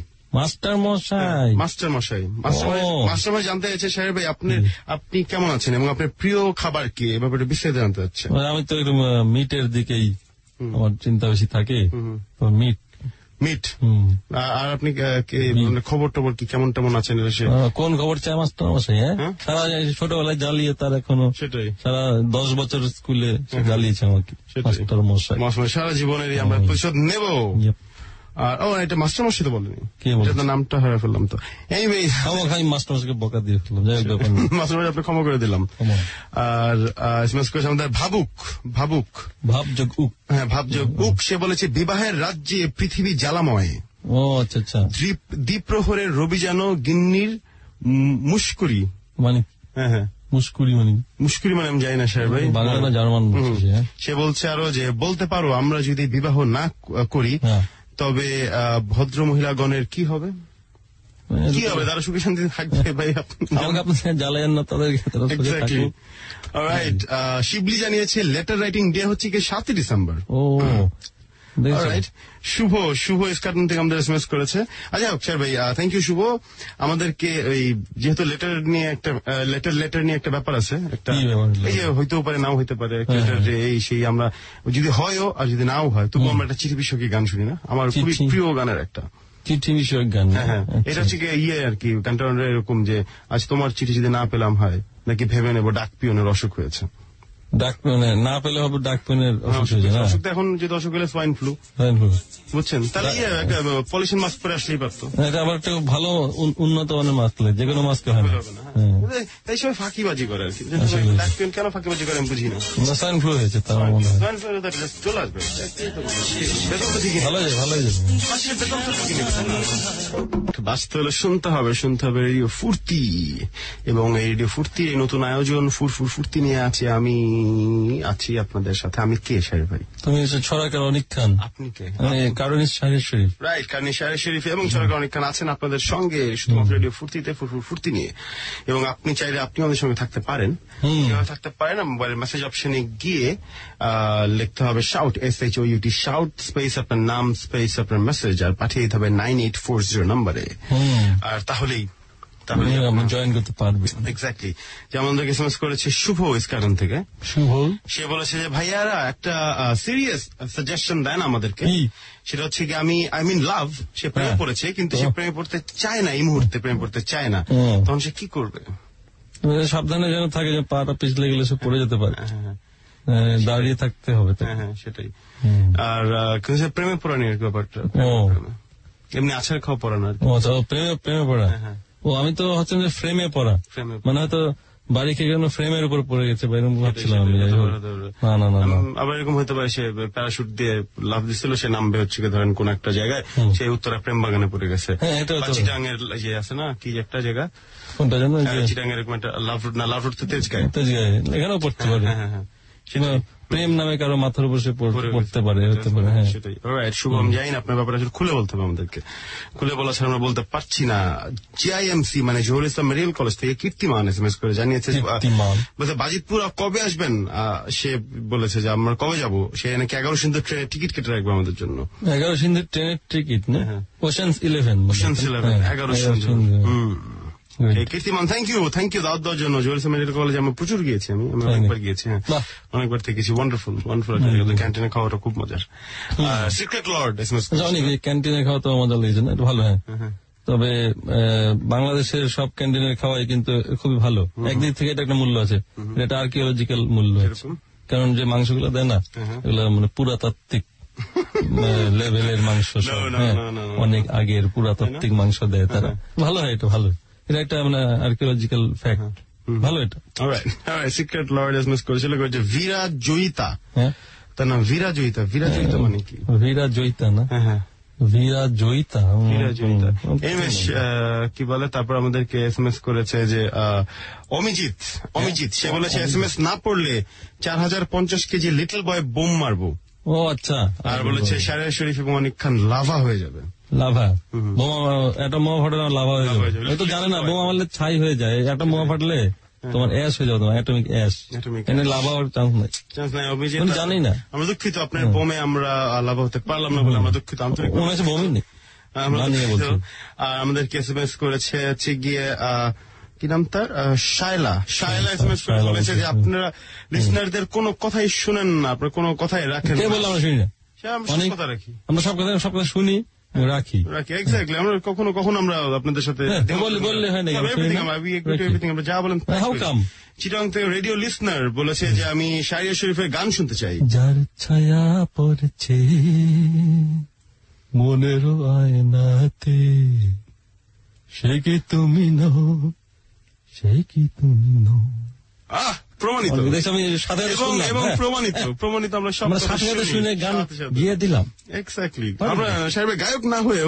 [SPEAKER 3] জানতে চাইছে, সাহেব ভাই আপনি কেমন আছেন এবং আপনার প্রিয় খাবার কি, এ ব্যাপারে বিস্তারিত জানতে চাচ্ছে। আমি তো একটু মিটের দিকেই আমার চিন্তা বেশি থাকে, মিট
[SPEAKER 2] মিট। আর আপনি খবর টবর কি কেমন টেমন আছেন?
[SPEAKER 3] কোন খবর চাই মাস্টার মশাই? হ্যাঁ, সারা ছোটবেলায় জ্বালিয়ে তার এখনো
[SPEAKER 2] সেটাই
[SPEAKER 3] সারা 10 বছর স্কুলে জ্বালিয়েছে আমাকে মাস্টার মশাই।
[SPEAKER 2] সারা জীবনেরই আমরা প্রতিশোধ নেব। আর এটা মাস্টার মশাই তো বলেনি, নামটা হারিয়ে ফেললাম তো।
[SPEAKER 3] আমি মাস্টার মশাইকে বকা দিয়ে ফেললাম,
[SPEAKER 2] মাস্টার মশাই আপনি ক্ষমা করে দিলাম। আর আমাদের ভাবুক হ্যাঁ ভাবযোগ উক, সে বলেছে বিবাহের রাজ্যে পৃথিবী জ্বালাময়।
[SPEAKER 3] ও আচ্ছা আচ্ছা।
[SPEAKER 2] দ্বীপ্রহরের রবি যেন গিন্নির মুস্কুরি মানে। হ্যাঁ
[SPEAKER 3] মুস্কুরি মানে
[SPEAKER 2] আমি জানি না স্যার ভাই,
[SPEAKER 3] বাংলা না জার্মান।
[SPEAKER 2] সে বলছে আরো যে বলতে পারো আমরা যদি বিবাহ না করি তবে ভদ্র মহিলাগণের কি হবে? তারা সুখে শান্তিতে থাকবে ভাই,
[SPEAKER 3] জ্বালায়েন না তাদেরকে।
[SPEAKER 2] শিবলি জানিয়েছে লেটার রাইটিং ডে হচ্ছে কি 7 ডিসেম্বর। শুভ স্কার্টন থেকে আমাদের এসএমএস করেছে। আচ্ছা স্যার ভাই, থ্যাংক ইউ শুভ। আমাদেরকে ওই যেহেতু লেটার নিয়ে একটা ব্যাপার আছে, একটা এই যে হইতেও পারে নাও হইতে পারে লেটার এই সেই, আমরা যদি হয়ও আর যদি নাও হয় তবু আমরা একটা চিঠি বিষয়ক গান শুনি না, আমার খুবই প্রিয় গানের একটা
[SPEAKER 3] চিঠি বিষয়ক গান।
[SPEAKER 2] হ্যাঁ এটা হচ্ছে কি আর কি গানটা এরকম যে আজ তোমার চিঠি যদি না পেলাম হয় নাকি ভেবে নেবো ডাক পিয়নের অসুখ হয়েছে।
[SPEAKER 3] ডাক না পেলে হবে ডাক পিয়নের অসুখ হয়েছে।
[SPEAKER 2] এখন যদি অসুখ হলে সোয়াইন ফ্লু বুঝছেন, তাহলে পলিশন মাস্ক পরে আসলেই পারতো।
[SPEAKER 3] এটা আবার একটা ভালো উন্নত মানের মাস্ক, যে কোনো মাস্ক হয় না,
[SPEAKER 2] এই সময় ফাঁকিবাজি করে আর কি। ডাক পিয়ন কেন ফাঁকিবাজি করে আমি বুঝি না।
[SPEAKER 3] সোয়াইন ফ্লু হয়েছে তার মনে হয়,
[SPEAKER 2] সোয়াইন ফ্লু চলে আসবে,
[SPEAKER 3] ভালো হয়ে যাবে।
[SPEAKER 2] বাঁচতে হলে শুনতে হবে রেডিও ফুর্তি, এবং এই রেডিও ফুর্তির এই নতুন আয়োজন ফুর্তি নিয়ে আছি আপনাদের সাথে। আমি কে স্যার ভাই?
[SPEAKER 3] তুমি ছড়াকার অনেক খান।
[SPEAKER 2] আপনি কে?
[SPEAKER 3] কারণী শাহের শরীফ।
[SPEAKER 2] রাইট, কারণী শাহের শরীফ এবং ছড়াকার অনেক খান আছেন আপনাদের সঙ্গে শুধুমাত্র রেডিও ফুর্তিতে ফুর্তি নিয়ে। এবং আপনি চাইলে আপনি আমাদের সঙ্গে থাকতে পারেন। মোবাইলের মেসেজ অপশনে গিয়ে লিখতে হবে শাউট, SHOUT, শাউট স্পেস আপনার নাম স্পেস আপনার মেসেজ, আর পাঠিয়ে দিতে হবে 9840 নম্বরে। আর তাহলেই
[SPEAKER 3] জয়েন করতে পারবে।
[SPEAKER 2] এক্স্যাক্টলি। যেমন আমাদেরকে এসএমএস করেছে শুভ ইস্কারন থেকে। সে বলেছে যে ভাইয়ারা একটা সিরিয়াস সাজেশন দেন আমাদেরকে। সেটা হচ্ছে কি আই মিন লাভ, সে প্রেমে পড়েছে কিন্তু সে প্রেমে পড়তে চায় না, এই মুহূর্তে প্রেমে পড়তে চায় না, তখন সে কি করবে?
[SPEAKER 3] সাবধানে যেন থাকে, যে পাটা পিছলে গেলে সে পড়ে যেতে পারে, দাঁড়িয়ে থাকতে হবে।
[SPEAKER 2] হ্যাঁ সেটাই। আর কিন্তু সে প্রেমে পড়া নিয়ে ব্যাপারটা এমনি আছাড় খাওয়া পড়া না,
[SPEAKER 3] প্রেমে পড়া। আমি তো হচ্ছে যে ফ্রেমে পড়া, মানে হয়তো বাড়ি খেয়ে গেল ফ্রেমের উপর পড়ে গেছে বা এরকম ভাবছিলাম আমি। না
[SPEAKER 2] আবার এরকম হতে পারে সে প্যারাশুট দিয়ে লাফ দিচ্ছিল, সে নামবে হচ্ছে ধরেন কোন একটা জায়গায়, সেই উত্তরা প্রেম বাগানে পড়ে গেছে। চিটাঙের যে আছে না কি একটা জায়গা,
[SPEAKER 3] কোনটা জানো?
[SPEAKER 2] চিটাঙের এরকম একটা লাভ রোড তো তেজগাঁয়ে,
[SPEAKER 3] এখানেও পড়তে পারে। প্রেম নামে কারো মাথার উপর সে পড়তে পারে, হতে পারে। হ্যাঁ
[SPEAKER 2] সেটাই। শুভম, জানি না আপনার ব্যাপারে খুলে বলতে হবে আমাদেরকে, খুলে বলা ছাড়া আমরা বলতে পারছি না। JIMC মানে জহুরুল ইসলাম মেডিকেল কলেজ থেকে কীর্তিমান এসএমএস করে জানিয়েছে বাজিতপুর কবে আসবেন। সে বলেছে যে আমরা কবে যাবো, সে নাকি 11 সিন্ধুর ট্রেনের টিকিট কেটে রাখবে আমাদের জন্য।
[SPEAKER 3] 11 সিন্ধুর ট্রেনের টিকিট না, Oceans 11
[SPEAKER 2] 11 Sindhu. Kirtiman, thank you দাওয়াত দেওয়ার জন্য। জহুরুল ইসলাম মেডিকেল কলেজে আমরা প্রচুর গিয়েছি, আমি অনেকবার গিয়েছি। হ্যাঁ অনেকবার থেকেছি। ওয়ান্ডারফুল ক্যান্টিনে খাওয়াটা খুব মজার। সিক্রেট লর্ড এসএমএস
[SPEAKER 3] অনেক ক্যান্টিনে খাওয়া তো মজা লেগেছে না, ভালো। হ্যাঁ তবে বাংলাদেশের সব ক্যান্টিনের খাওয়াই কিন্তু খুবই ভালো। একদিক থেকে এটা একটা মূল্য আছে, এটা আর্কিওলজিক্যাল মূল্য আছে, কারণ যে মাংসগুলো দেয় না এগুলো মানে পুরাতাত্ত্বিক লেভেলের মাংস, অনেক আগের পুরাতাত্ত্বিক মাংস দেয় তারা। ভালো হয়, এটা ভালো, এটা একটা মানে আর্কিওলজিক্যাল ফ্যাক্ট, ভালো এটা।
[SPEAKER 2] সিক্রেট লর্ড এসএমএস করেছিল ভীরা জয়িতা। তার নাম ভীরা জয়িতা মানে কি?
[SPEAKER 3] ভীরা জয়িতা না, ভীরা জয়িতা
[SPEAKER 2] কি বলে। তারপর আমাদেরকে এসএমএস করেছে যে অমিজিৎ, সে বলেছে এসএমএস না পড়লে 4050 কেজি লিটল বয় বোম মারবো।
[SPEAKER 3] ও আচ্ছা।
[SPEAKER 2] আর বলেছে শাহের শরীফ এবং অনেক খান লাভা হয়ে যাবে।
[SPEAKER 3] লাভা বোমা, একটা বোমা ফাটলে লাভা হয়ে যাবে। এই তো জানে না, বোমা মারলে ছাই হয়ে যায়, একটা বোমা ফাটলে তোমার অ্যাশ হয়ে যাবে, তোমার অ্যাটমিক অ্যাশ। এনে লাভা হওয়ার চান্স নাই, জানি না।
[SPEAKER 2] আমরা দুঃখিত, আপনার বোমে আমরা লাভা হতে পারলাম না বলে আমরা দুঃখিত, আন্তরিক।
[SPEAKER 3] বোমই নেই।
[SPEAKER 2] আর আমাদেরকে এসএমএস করেছে হচ্ছে গিয়ে কি নাম তার, শায়লা এসএমএস করে বলেছে যে আপনারা লিসনারদের কোনো কথাই শুনেন না, আপনারা কোনো কথাই রাখেন না।
[SPEAKER 3] কে বললাম আমরা শুনি না?
[SPEAKER 2] কথা রাখি
[SPEAKER 3] আমরা সব কথা শুনি, রাখি
[SPEAKER 2] এক্স্যাক্টলি। আমরা কখনো কখনো আমরা আপনাদের সাথে
[SPEAKER 3] বললে হয় না,
[SPEAKER 2] আমরা যা বলেন। চিটাং থেকে রেডিও লিসনার বলেছে যে আমি শাহরিয়ার শরীফের গান শুনতে চাই।
[SPEAKER 3] যার ছায়া পড়ছে মনের আয়নাতে, সে কি তুমি নও, সে কি তুমি নও।
[SPEAKER 2] প্রমাণিত
[SPEAKER 3] এবং
[SPEAKER 2] প্রমাণিত আমরা সব
[SPEAKER 3] সাথে সাথে শুনে গান গিয়ে দিলাম।
[SPEAKER 2] এক্স্যাক্টলি। আমরা সাহেবের গায়ক না হয়েও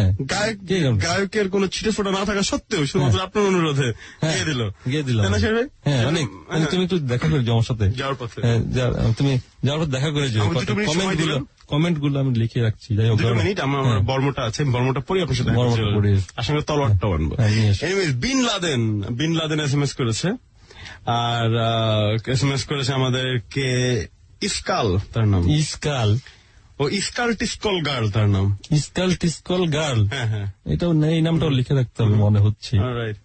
[SPEAKER 2] গায়কের কোন ছিটে ফোটা না থাকা সত্ত্বেও শুধুমাত্র আপনার অনুরোধে গিয়ে দিল
[SPEAKER 3] অনেক। তুমি একটু দেখা করে যাও আমার সাথে যাওয়ার পথে, তুমি যাওয়ার পথে দেখা করে যাও। কমেন্ট গুলো আমি লিখে রাখছি। যাই হোক,
[SPEAKER 2] আমার বর্মটা আছে, বর্মটা পড়ি আপনার সাথে, আসলে তলোয়ারটাও আনবো। বিন লাদেন SMS করেছে, আর SMS করেছে আমাদেরকে ইসকাল, তার নাম
[SPEAKER 3] ইসকাল।
[SPEAKER 2] ও ইসকাল টিসকল গার্ল, তার নাম
[SPEAKER 3] ইসকাল টিসকল গার্ল। হ্যাঁ, এটাও এই নামটাও লিখে রাখতে হবে মনে হচ্ছে।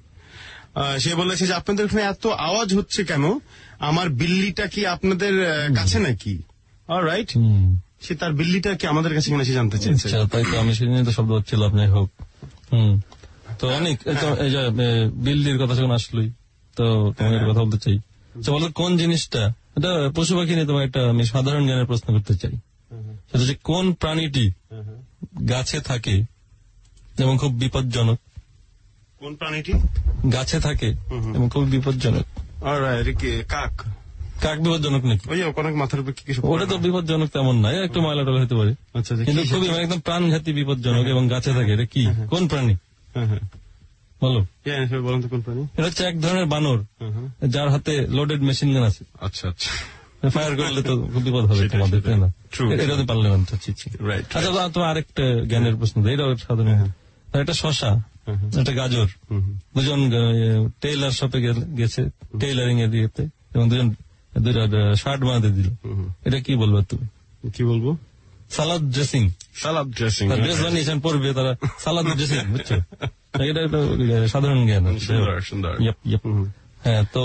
[SPEAKER 2] সে বলেছে যে আপনাদের এখানে এত আওয়াজ হচ্ছে কেন, আমার বিল্লিটা কি আপনাদের কাছে নাকি? অলরাইট, সে তার বিল্লিটা কি আমাদের কাছে কিনা সে জানতে চেয়েছে।
[SPEAKER 3] তাই তো আমি সেদিন তো শব্দ হচ্ছিল আপনি হোক। তো অনেক এই যে বিল্লির কথা যখন আসলোই, তো তোমার কথা বলতে চাই। বলো কোন জিনিসটা, এটা পশু পাখি নিয়ে তোমার একটা আমি সাধারণ জ্ঞানের প্রশ্ন করতে চাই। সেটা হচ্ছে কোন প্রাণীটি গাছে থাকে এবং খুব বিপজ্জনক?
[SPEAKER 2] কোন প্রাণীটি
[SPEAKER 3] গাছে থাকে এবং খুব বিপজ্জনক?
[SPEAKER 2] কাক।
[SPEAKER 3] কাক বিপজ্জনক নাকি?
[SPEAKER 2] ওই অনেক মাথার উপর কিছু,
[SPEAKER 3] ওটা তো বিপজ্জনক তেমন নয়, একটু ময়লাটা হতে পারে, কিন্তু খুবই একদম প্রাণঘাতী বিপজ্জনক এবং গাছে থাকে। এটা কি, কোন প্রাণী বলো?
[SPEAKER 2] বলুন তো কোন প্রাণী?
[SPEAKER 3] এটা হচ্ছে এক ধরনের বানর যার হাতে লোডেড মেশিন গান আছে।
[SPEAKER 2] আচ্ছা আচ্ছা,
[SPEAKER 3] ফায়ার করলে তো খুব বিপদ হবে তোমাদের, তাই না? এটাতে পারলে না। আচ্ছা, তোমার আরেকটা জ্ঞানের প্রশ্ন, এটাও সাধারণ। একটা শশা, একটা গাজর, দুজন টেইলার শপে গেছে, টেইলারিং এর ইয়েতে, এবং দুটা শার্ট বানাতে দিল। এটা কি বলবো তুমি?
[SPEAKER 2] কি বলবো?
[SPEAKER 3] Salad dressing.
[SPEAKER 2] Salad dressing
[SPEAKER 3] dress বানিয়েছেন, পড়বে তারা সালাদ ড্রেসিং, বুঝছো? এটা একটা সাধারণ জ্ঞান।
[SPEAKER 2] সুন্দর।
[SPEAKER 3] হ্যাঁ, তো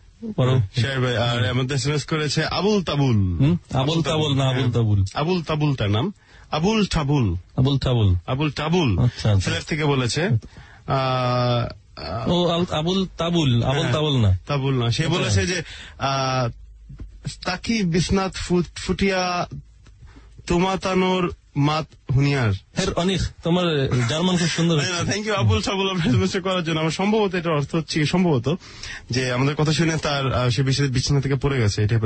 [SPEAKER 2] আর আমাদের SMS করেছে আবুল তাবুল।
[SPEAKER 3] আবুল তাবুল না আবুল তাবুল?
[SPEAKER 2] আবুল তাবুল তার নাম, আবুল টাবুল।
[SPEAKER 3] আবুল টাবুল,
[SPEAKER 2] আবুল টাবুল সিলেট থেকে বলেছে।
[SPEAKER 3] ও আবুল তাবুল, আবুল তাবুল না,
[SPEAKER 2] তাবুল না। সে বলেছে যে তাকি বিশ্বনাথ ফুটিয়া তোমাতানোর মাত হুনিয়ার।
[SPEAKER 3] অনেক তোমার জার্মান খুব সুন্দর।
[SPEAKER 2] থ্যাংক ইউ আবুল টাবুল করার জন্য। আমার সম্ভবত এটার অর্থ হচ্ছে সম্ভবত যে আমাদের কথা শুনে তার সে বিছানা থেকে পড়ে গেছে। এটা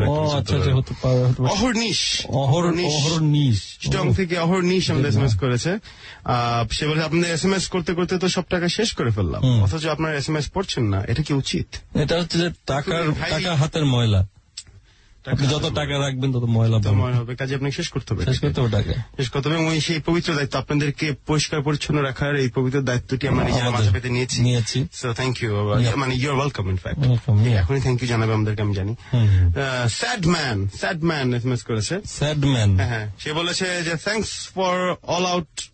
[SPEAKER 2] অহর্নিশ, অহর্নিশ স্টং থেকে অহর্নিশ আমাদের SMS করেছে। সে বলে আপনাদের SMS করতে করতে তো সব টাকা শেষ করে ফেললাম, অথচ আপনার SMS পড়ছেন না, এটা কি উচিত?
[SPEAKER 3] এটা হচ্ছে যে টাকা হাতের ময়লা। আপনি যত টাকা রাখবেন তত ময়লা
[SPEAKER 2] হবে, কাজে আপনাকে শেষ করতে হবে,
[SPEAKER 3] শেষ করতে হবে।
[SPEAKER 2] এবং সেই পবিত্র দায়িত্ব আপনাদেরকে পরিষ্কার পরিচ্ছন্ন রাখার, এই পবিত্র দায়িত্বটি আমরা নিজেরা মাথা পেতে নিয়েছি। সো থ্যাংক ইউ, মানে ইউ আর ওয়েলকাম। ইনফ্যাক্ট এখনই থ্যাংক ইউ জানাবে আমাদেরকে, আমি জানি। স্যাড ম্যান SMS করেছে।
[SPEAKER 3] স্যাড ম্যান,
[SPEAKER 2] হ্যাঁ, সে বলেছে যে thanks for all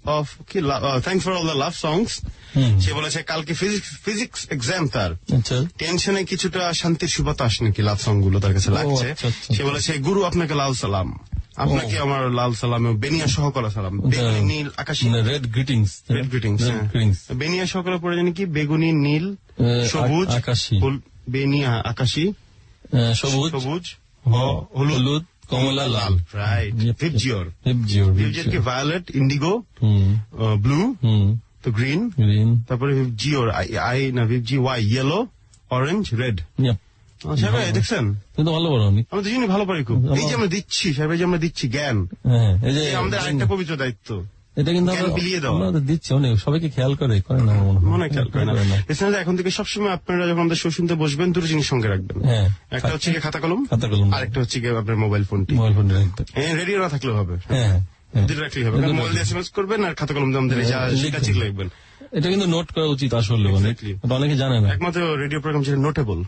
[SPEAKER 2] the love songs. সে বলেছে কালকে ফিজিক্স এক্সাম, তার টেনশনে কিছুটা শান্তির সুবাতাস নাকি লাভ সং গুলো তার কাছে লাগছে। সে বলেছে গুরু আপনাকে লাল সালাম, আপনাকে আমার লাল সালাম, বেনিয়া সহকলা সালাম, বেগুনি নীল আকাশী,
[SPEAKER 3] রেড গ্রিটিংস।
[SPEAKER 2] বেনিয়া সহকলা পড়ে জানি কি, বেগুনি নীল সবুজ আকাশী, বেনিয়া আকাশী সবুজ হলুদ কমলা লাল। রাইট, ভিবজিওর কি ভায়োলেট, ইন্ডিগো, ব্লু, তো গ্রিন, তারপরে VIBGYOR VGY yellow, orange, red. দেখছেন
[SPEAKER 3] কিন্তু ভালো পারি,
[SPEAKER 2] আমরা দুজনই ভালো পারি খুব। এই যে আমরা দিচ্ছি সাহেব, এই যে আমরা দিচ্ছি জ্ঞান, আমাদের আরেকটা পবিত্র দায়িত্ব।
[SPEAKER 3] এটা কিন্তু আমরা দিচ্ছি, অনেক সবাইকে খেয়াল করে না,
[SPEAKER 2] মনে খেয়াল করে না। এছাড়া এখন থেকে সবসময় আপনারা যখন আমাদের শো শুনতে বসবেন, দুটো জিনিস সঙ্গে রাখবেন। একটা হচ্ছে খাতা কলম, আরেকটা হচ্ছে আপনার মোবাইল ফোনটি রাখবেন। রেডিও না থাকলেও হবে, রাখলেই হবে। মোবাইল দিয়ে SMS করবেন আর খাতা কলম দিয়ে আমাদের লিখবেন।
[SPEAKER 3] এটা কিন্তু নোট করা উচিত আসলে, অনেকে জানে না।
[SPEAKER 2] একমাত্র রেডিও প্রোগ্রাম যেটা নোটেবল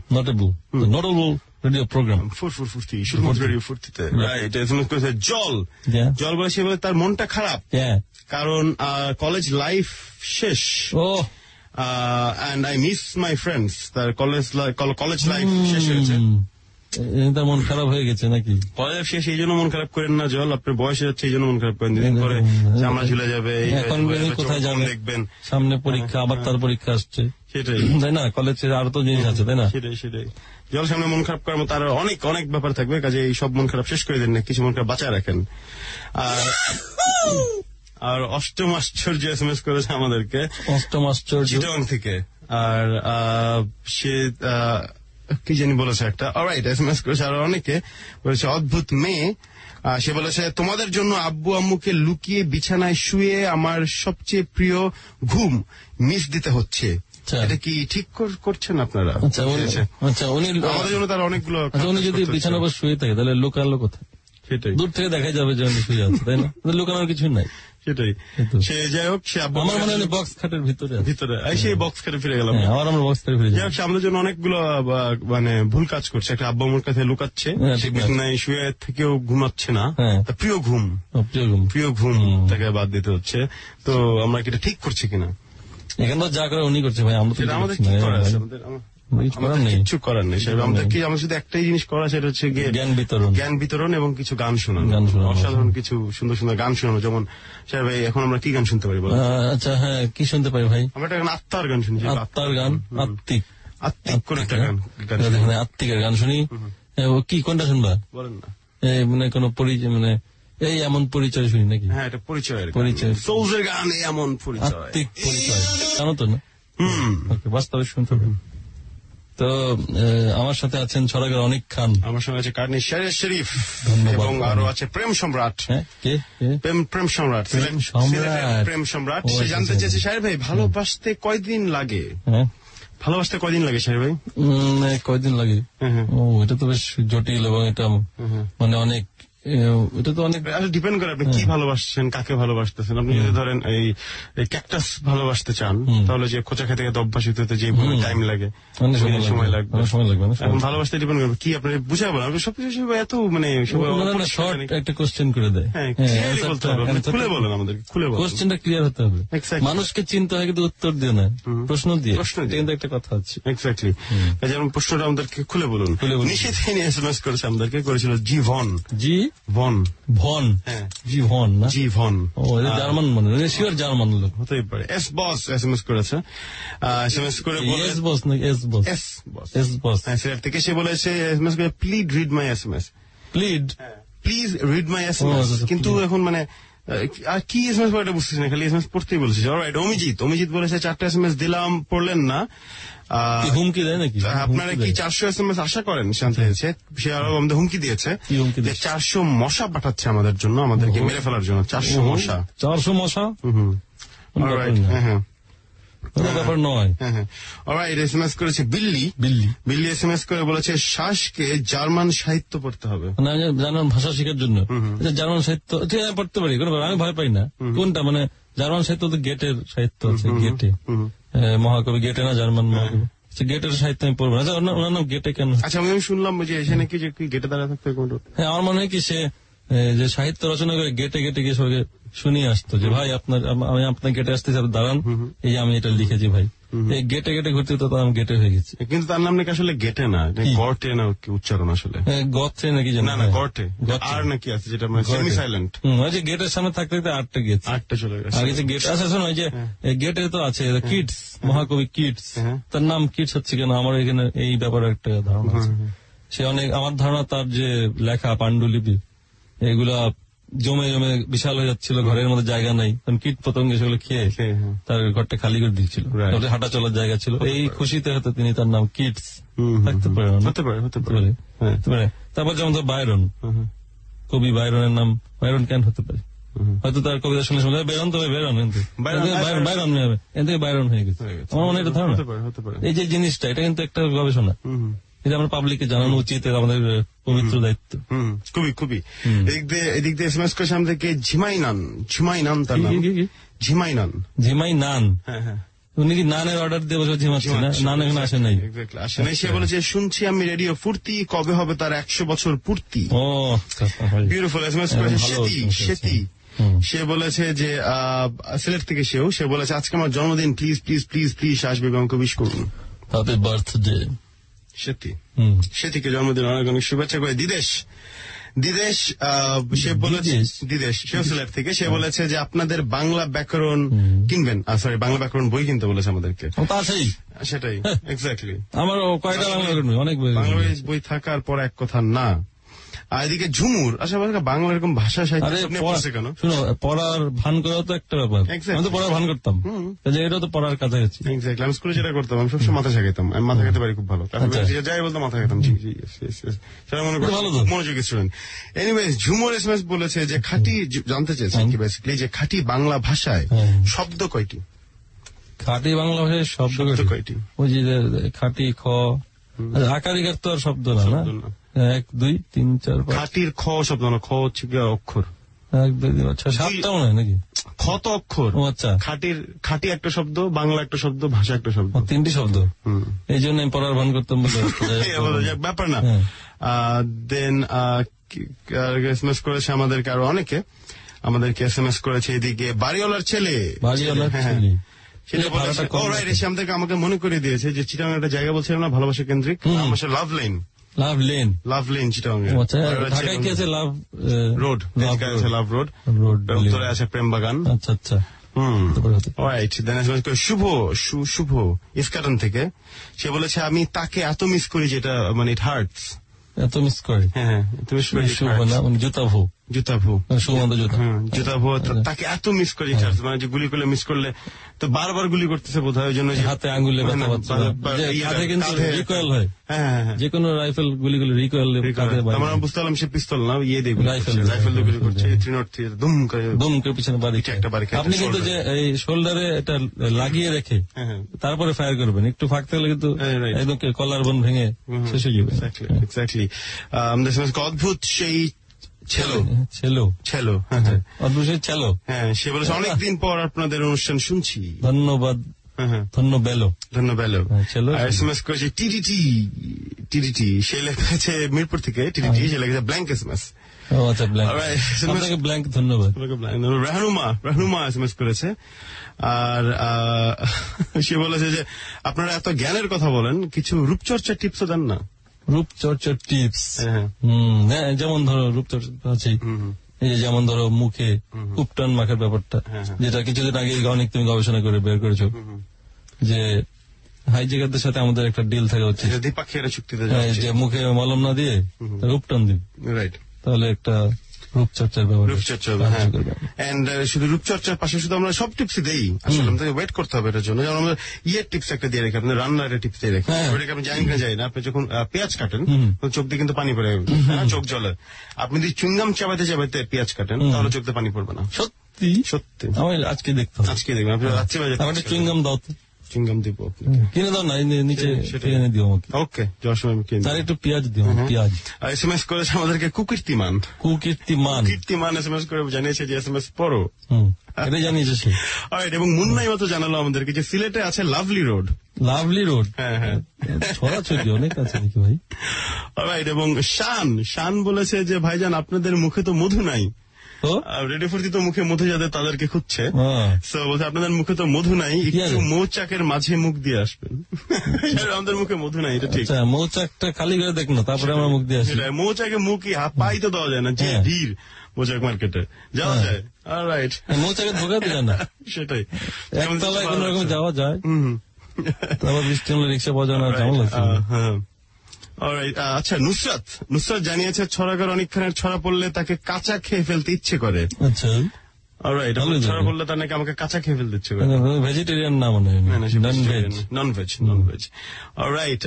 [SPEAKER 3] রেডিও প্রোগ্রাম,
[SPEAKER 2] ফুর্তি, শুধুমাত্র রেডিও ফুর্তিতে। জল বলে, সে বলে তার মনটা খারাপ কারণ কলেজ লাইফ শেষ, and I miss my friends. তার কলেজ লাইফ শেষ হয়েছে,
[SPEAKER 3] তার মন খারাপ হয়ে গেছে নাকি?
[SPEAKER 2] পড়ালেখা শেষ এই জন্য মন খারাপ করেন না জল, আপনার বয়স যাচ্ছে এই জন্য মন খারাপ করেন, দিন পরে চামড়া ঝুলে যাবে,
[SPEAKER 3] এখন কোথায় যাবে
[SPEAKER 2] দেখবেন,
[SPEAKER 3] সামনে পরীক্ষা, আবার তার পরীক্ষা আসছে,
[SPEAKER 2] সেটাই
[SPEAKER 3] তাই না? কলেজে আরো তো জিনিস আছে, তাই না?
[SPEAKER 2] সেটাই জল সামনে মন খারাপ করার মতো আরো অনেক ব্যাপার থাকবে, কাজে এই সব মন খারাপ শেষ করে দেন না, কিছু মন খারাপ বাঁচায় রাখেন। আর অষ্টম আশ্চর্য SMS করেছে আমাদেরকে,
[SPEAKER 3] অষ্টম আশ্চর্য
[SPEAKER 2] চিটাগং থেকে। আর সে কি জানি বলেছে একটা, অলরাইট, SMS করেছে আরো অনেকে, বলেছে অদ্ভুত মেয়ে। সে বলেছে তোমাদের জন্য আব্বু আম্মুকে লুকিয়ে বিছানায় শুয়ে আমার সবচেয়ে প্রিয় ঘুম মিস দিতে হচ্ছে। এটা কি ঠিক করছেন আপনারা?
[SPEAKER 3] আচ্ছা, উনি
[SPEAKER 2] আমাদের জন্য তার অনেকগুলো,
[SPEAKER 3] উনি যদি বিছানার উপর শুয়ে থাকে তাহলে লুকালো কোথায়?
[SPEAKER 2] সেটাই,
[SPEAKER 3] দূর থেকে দেখা যাবে যে উনি শুয়ে আছে, তাই না? লুকানোর কিছু নাই।
[SPEAKER 2] সেটাই, সে যাই হোক, সে
[SPEAKER 3] আমার মনে হয় বক্স খাটের ভিতরে
[SPEAKER 2] সেই বক্স খাটে ফিরে গেলাম,
[SPEAKER 3] আমরা বক্স খাটে ফিরে যাই।
[SPEAKER 2] সে আমাদের জন্য অনেকগুলো মানে ভুল কাজ করছে। একটা আব্বু আম্মুর কাছে লুকাচ্ছে, বিছানায় শুয়ে থেকেও ঘুমাচ্ছে না, প্রিয় ঘুম তাকে বাদ দিতে হচ্ছে। তো আমরা এটা ঠিক করছি কিনা?
[SPEAKER 3] এখানে যা করে উনি করছে ভাই, আমরা
[SPEAKER 2] আমাদের কি করা আছে? কিছু করার নেই। আমাদের শুধু একটাই জিনিস করা, সেটা হচ্ছে জ্ঞান বিতরণ এবং কিছু গান শোনানো, অসাধারণ কিছু সুন্দর সুন্দর গান শোনানো। যেমন স্যার ভাই, এখন আমরা কি গান শুনতে পারি বলো?
[SPEAKER 3] আচ্ছা, হ্যাঁ, কি শুনতে পারি ভাই?
[SPEAKER 2] আমরা একটা আত্মার গান শুনি,
[SPEAKER 3] আত্মার গান, আত্মিক
[SPEAKER 2] করে একটা গান,
[SPEAKER 3] আত্মিকের গান শুনি। কি কোনটা শুনবা
[SPEAKER 2] বলেন না?
[SPEAKER 3] মানে কোন পরিচয়, মানে এই এমন পরিচয় শুনি নাকি?
[SPEAKER 2] হ্যাঁ, এটা পরিচয় সোলসের গান, এমন পরিচয়,
[SPEAKER 3] আত্মিক পরিচয়, জানো তো না? বাস্তবে শুনতে হবে। তো আমার সাথে আছেন ছড়াগার অনিক খান,
[SPEAKER 2] আমার সঙ্গে আছে কার্নি শরীফ,
[SPEAKER 3] ধন্যবাদ,
[SPEAKER 2] এবং আরো আছে প্রেম সম্রাট। প্রেম সম্রাট। সে জানতে চেয়েছে, শাহের ভাই ভালোবাসতে কয়দিন লাগে? ভালোবাসতে কয়দিন লাগে শাহের ভাই?
[SPEAKER 3] কয়দিন লাগে? এটা তো বেশ জটিল, এবং এটা মানে অনেক, এটা তো অনেক
[SPEAKER 2] ডিপেন্ড করে আপনি কি ভালোবাসছেন, কাকে ভালোবাসতেছেন। আপনি যদি ধরেন এই ক্যাকটাস ভালোবাসতে চান, তাহলে যে খোঁচা খেতে খেতে অভ্যাস হতে যে টাইম লাগে, সময় লাগবে। এখন ভালোবাসতে ডিপেন্ড করবে কি আপনি বুঝাবেন, আপনি সবকিছু এত মানে
[SPEAKER 3] শর্ট একটা কোশ্চেন করে দেয়,
[SPEAKER 2] খুলে বলেন আমাদেরকে, খুলে বলেন,
[SPEAKER 3] কোশ্চেনটা ক্লিয়ার হতে হবে। মানুষকে চিন্তা হয় কিন্তু উত্তর দিয়ে না, প্রশ্ন দিয়ে কিন্তু একটা কথা আছে।
[SPEAKER 2] এক্স্যাক্টলি, যেমন প্রশ্নটা আমাদেরকে খুলে বলুন। নিষেধ SMS করেছে আমাদেরকে, করেছিল জীবন
[SPEAKER 3] জার্মান, মানে শিওর জার্মান লোক
[SPEAKER 2] হতেই পারে। এস বস SMS করেছে, SMS করে সিলেট থেকে। সে বলেছে SMS করে, please read my SMS, please read my SMS। কিন্তু এখন মানে আর কি SMS পড়াটা বুঝতেছি না, খালি SMS পড়তেই বলেছে। অলরাইট, অমিজিৎ বলেছে 4টা SMS দিলাম, পড়লেন না,
[SPEAKER 3] হুমকি দেয় নাকি?
[SPEAKER 2] আপনারা কি 400 SMS আশা করেন? শান্তি হয়েছে, সে আরো আমাদের হুমকি দিয়েছে, 400 মশা পাঠাচ্ছে আমাদের জন্য, আমাদেরকে মেরে ফেলার জন্য। 400 মশা। হ্যাঁ,
[SPEAKER 3] ব্যাপার নয়।
[SPEAKER 2] অলরাইট, SMS করেছে বিল্লি SMS করে বলেছে, শ্বাসকে জার্মান সাহিত্য পড়তে হবে,
[SPEAKER 3] জার্মান ভাষা শেখার জন্য। জার্মান সাহিত্য পড়তে পারি, আমি ভয় পাই না। কোনটা মানে জার্মান সাহিত্য? তো গেটের সাহিত্য আছে, গেটে মহাকবি গেটে না, জার্মান মহাকবি, গেটের সাহিত্য আমি পড়বো না। ওনার নাম গেটে কেন?
[SPEAKER 2] আচ্ছা, আমি শুনলাম যে এসে নাকি যে গেটে দাঁড়া থাকতে।
[SPEAKER 3] হ্যাঁ, আমার মনে হয় কি সে যে সাহিত্য রচনা করে গেটে গিয়ে সবাইকে শুনিয়ে আসতো যে ভাই আমি আপনার গেটে আসতে দাঁড়ান, এই আমি এটা লিখেছি ভাই। এই গেটে ঘুরতে তো আমি গেটে হয়ে গেছি।
[SPEAKER 2] কিন্তু তার নাম নাকি আসলে গেটে না, গর্টে না উচ্চারণ আসলে,
[SPEAKER 3] গর্তে নাকি
[SPEAKER 2] না গর্টে, আর নাকি আছে যেটা সেমি সাইলেন্ট।
[SPEAKER 3] যে গেটের সামনে থাকতে আটটা গেছে, আটটা চলে গেছে আগে যে গেট। আচ্ছা শোনো, যে গেটে তো আছে কিডস, মহাকবি কিডস, তার নাম কিডস হচ্ছে কেন? আমার এখানে এই ব্যাপারে একটা ধারণা আছে। সে অনেক, আমার ধারণা তার যে লেখা পাণ্ডুলিপি এগুলা জমে বিশাল হয়ে যাচ্ছিল, ঘরের মধ্যে জায়গা নাই, কীট পতঙ্গ সেগুলো খেয়ে তার ঘরটা খালি করে দিয়েছিল, হাঁটা চলার জায়গা ছিল। এই খুশিতে হয়তো তিনি তার নাম কিডস থাকতে পারে। তারপর যেমন বাইরন, কবি বাইরনের নাম বাইরন কেন হতে পারে? হয়তো তার কবিতা শুনে শুনে বেরন, তবে বেরন কিন্তু বাইরন এর থেকে বাইরন হয়ে গেছে। আমার মনে হয় এটা ধারণা। এই যে জিনিসটা, এটা কিন্তু একটা গবেষণা, এটা আমরা পাবলিককে জানানো উচিত, আমাদের পবিত্র দায়িত্ব।
[SPEAKER 2] খুবই এদিক দিয়ে SMS করে সামনে থেকে ঝিমাইনান তার নাম, ঝিমাইনান।
[SPEAKER 3] উনি কি নানের অর্ডার দিয়ে বসে ঝিমাচ্ছে না? নান এখন আসে নাই।
[SPEAKER 2] সে বলেছে, শুনছি আমি রেডিও ফুর্তি, কবে হবে তার 100 বছর পূর্তি। বিউটিফুল SMS করেছে সেতি। সে বলেছে যে সিলেট থেকে সে বলেছে, আজকে আমার জন্মদিন, প্লিজ আসবে, আমাকে উইশ করুন।
[SPEAKER 3] Happy birthday.
[SPEAKER 2] সেটিকে জন্মদিন অনেক অনেক শুভেচ্ছা করে। দিদেশ সে বলেছে, সেও সিলেট থেকে, সে বলেছে যে আপনাদের বাংলা ব্যাকরণ কিনবেন, সরি বাংলা ব্যাকরণ বই কিনতে বলেছে আমাদেরকে। সেটাই, এক্স্যাক্টলি।
[SPEAKER 3] আমারও কয়টা অনেক
[SPEAKER 2] বই থাকার পর এক কথা না। আর এদিকে ঝুমুর বাংলা এরকম ভাষা সাহিত্য কেন?
[SPEAKER 3] শুনো, পড়ার ভান করা তো একটা ব্যাপার, আমি তো পড়ার ভান করতাম, এটা তো পড়ার কাছাকাছি।
[SPEAKER 2] এক্স্যাক্টলি, আমি স্কুলে যেটা করতাম, আমি সবসময় মাথা শেখাতাম, আমি মাথা খেতে পারি খুব ভালো, যাই বলতাম মাথা খেতাম, সেটা মনে করি ভালো, মনোযোগী স্টুডেন্ট। এনিওয়েজ, ঝুমুর এসএমএস বলেছে যে খাঁটি, জানতে চেয়েছেন কি বেসিক্যালি যে খাঁটি বাংলা ভাষায় শব্দ কয়টি?
[SPEAKER 3] খাঁটি বাংলা ভাষায় শব্দ কয়টি? ওই যে খাঁটি, খ, আকারিকার তো আর শব্দ না, 1 2 3 4 5।
[SPEAKER 2] খাঁটির খ শব্দ না, খ হচ্ছে অক্ষর।
[SPEAKER 3] 1 2 3 4 7টা মনে হয় নাকি?
[SPEAKER 2] খ তো অক্ষর।
[SPEAKER 3] আচ্ছা,
[SPEAKER 2] খাঁটি একটা শব্দ, বাংলা একটা শব্দ, ভাষা একটা শব্দ,
[SPEAKER 3] 3টি শব্দ। এই জন্য আমি পড়ার ভান করতাম বলে
[SPEAKER 2] ব্যাপার না। দেন এসএমএস করেছে আমাদেরকে আরো অনেকে, আমাদেরকে এসএমএস করেছে এদিকে বাড়িওয়ালার ছেলে, সেটা বলেছে আমাদেরকে, আমাকে মনে করে দিয়েছে যে চিটাগাং একটা জায়গা বলছিলাম না ভালোবাসা কেন্দ্রিক, লাভ লেন চিটাগাং।
[SPEAKER 3] ঢাকায় কি আছে? লাভ
[SPEAKER 2] রোড, লাভ রোড, উত্তরে আছে প্রেমবাগান।
[SPEAKER 3] আচ্ছা আচ্ছা।
[SPEAKER 2] শুভ ইস্কাটন থেকে, সে বলেছে আমি তাকে এত মিস করি যেটা মানে ইট হার্টস।
[SPEAKER 3] এত মিস করে? হ্যাঁ, জুতাভু
[SPEAKER 2] জুতাভু তাকে এত মিস করি, মানে যে গুলি করলে মিস করলে তো বারবার গুলি করতেছে বোধ হয়, ওই জন্য
[SPEAKER 3] হাতে আঙ্গুলে ব্যথা পাচ্ছে, হাতে কিন্তু রিকয়েল হয়, যে কোনো রাইফেল গুলি করলে রিকয়েল।
[SPEAKER 2] আমরা বুঝতে পারলাম সে পিস্তল না, ইয়ে দিয়ে রাইফেল দিয়ে গুলি করছে, 303 দুম করে পিছনে বাড়ি একটা বাড়ি।
[SPEAKER 3] আপনি কিন্তু যে এই শোল্ডারে এটা লাগিয়ে রেখে তারপরে ফায়ার করবেন, একটু ফাঁকতে হলে কিন্তু একদম কলার বোন ভেঙে শেষ হয়ে যাবে।
[SPEAKER 2] এক্স্যাক্টলি। অদ্ভুত সেই ছেলো, সে বলেছে অনেকদিন পর আপনাদের অনুষ্ঠান শুনছি,
[SPEAKER 3] ধন্যবাদ।
[SPEAKER 2] এসএমএস করেছে টিডিটি, সে লেখেছে মিরপুর থেকে, টিডিটি সে লেখেছে ব্ল্যাঙ্ক এসএমএস।
[SPEAKER 3] ব্ল্যাঙ্ক, ধন্যবাদ।
[SPEAKER 2] রাহনুমা এসএমএস করেছে, আর সে বলেছে যে আপনারা এত জ্ঞানের কথা বলেন, কিছু রূপচর্চার টিপসও দেন না।
[SPEAKER 3] রূপচর্চার টিপস? যেমন ধরো রূপচর্চা আছে, এই যেমন ধরো মুখে উপটান মাখার ব্যাপারটা, যেটা কিছুদিন আগে অনেক তুমি গবেষণা করে বের করেছো, যে হাইজেকারদের সাথে আমাদের একটা ডিল থাকা উচিত, যে মুখে মলম না দিয়ে উপটান দিবে, রাইট? তাহলে একটা রূপচর্চার ব্যাপার,
[SPEAKER 2] শুধু রূপচর্চার পাশে শুধু আমরা সব টিপস দেই, আসলে আমাদের ওয়েট করতে হবে এটার জন্য। যেমন আমরা ইয়ের টিপস একটা দিয়ে রেখে, আপনি রান্নার টিপস দিয়ে রেখে, ওটাকে আপনি জানেন না, যাই না, আপনি যখন পেঁয়াজ কাটেন চোখ দিয়ে কিন্তু পানি পড়ে, চোখ জ্বলে। আপনি যদি চুইংগাম চাবাতে পেঁয়াজ কাটেন তাহলে চোখ দিয়ে পানি পড়বে না।
[SPEAKER 3] সত্যি? আজকে দেখবেন, আপনি রাত্রিবেলা চুইংগাম দাও,
[SPEAKER 2] চুইংগাম দিব,
[SPEAKER 3] কিনে দাও না, নিচে এনে দিও আমাকে।
[SPEAKER 2] ওকে, যাওয়ার সময় আমি কিনে,
[SPEAKER 3] তার একটু পেঁয়াজ দিও, পেঁয়াজ।
[SPEAKER 2] এসএমএস করেছে আমাদেরকে কুকীর্তিমান এসএমএস করে জানিয়েছে যে এসএমএস পড়ো,
[SPEAKER 3] এটা জানিয়েছে সে।
[SPEAKER 2] এবং মুন্নাই মতো জানালো আমাদেরকে যে সিলেটে আছে লাভলি রোড। হ্যাঁ,
[SPEAKER 3] ছড়াছড়ি অনেক আছে নাকি ভাই?
[SPEAKER 2] অলরাইট। এবং শান বলেছে যে ভাইজান আপনাদের মুখে তো মধু নাই, রেডিও ফুর্তি তো মুখে মধু যাদের তাদেরকে খুঁজছে, বলছে আপনাদের মুখে তো মধু নাই, একটু মৌচাকের মাঝে মুখ দিয়ে আসবেন। আমাদের মুখে মধু নাই, এটা ঠিক।
[SPEAKER 3] মৌচাকটা খালি করে দেখ না, তারপরে আমরা মুখ দিয়ে আসি।
[SPEAKER 2] মৌচাকে মুখ পাই তো দেওয়া যায় না, যে ভিড় মৌচাক মার্কেটে যাওয়া যায়। অলরাইট,
[SPEAKER 3] মৌচাকে ঢোকা যায় না,
[SPEAKER 2] সেটাই
[SPEAKER 3] একতলায় কোন রকম যাওয়া যায়, তারপর বৃষ্টি হলে রিক্সা পাওয়া যায় না, কেমন লাগছে।
[SPEAKER 2] আচ্ছা, নুসরাত জানিয়েছে ছড়াকার অনেকখানের ছড়া পড়লে তাকে কাঁচা খেয়ে ফেলতে ইচ্ছে করে।
[SPEAKER 3] আচ্ছা,
[SPEAKER 2] ছড়া পড়লে তার নাকি আমাকে কাঁচা খেয়ে ফেলতে ইচ্ছে করে।
[SPEAKER 3] ভেজিটেরিয়ান না মনে হয়,
[SPEAKER 2] ননভেজ। অলরাইট।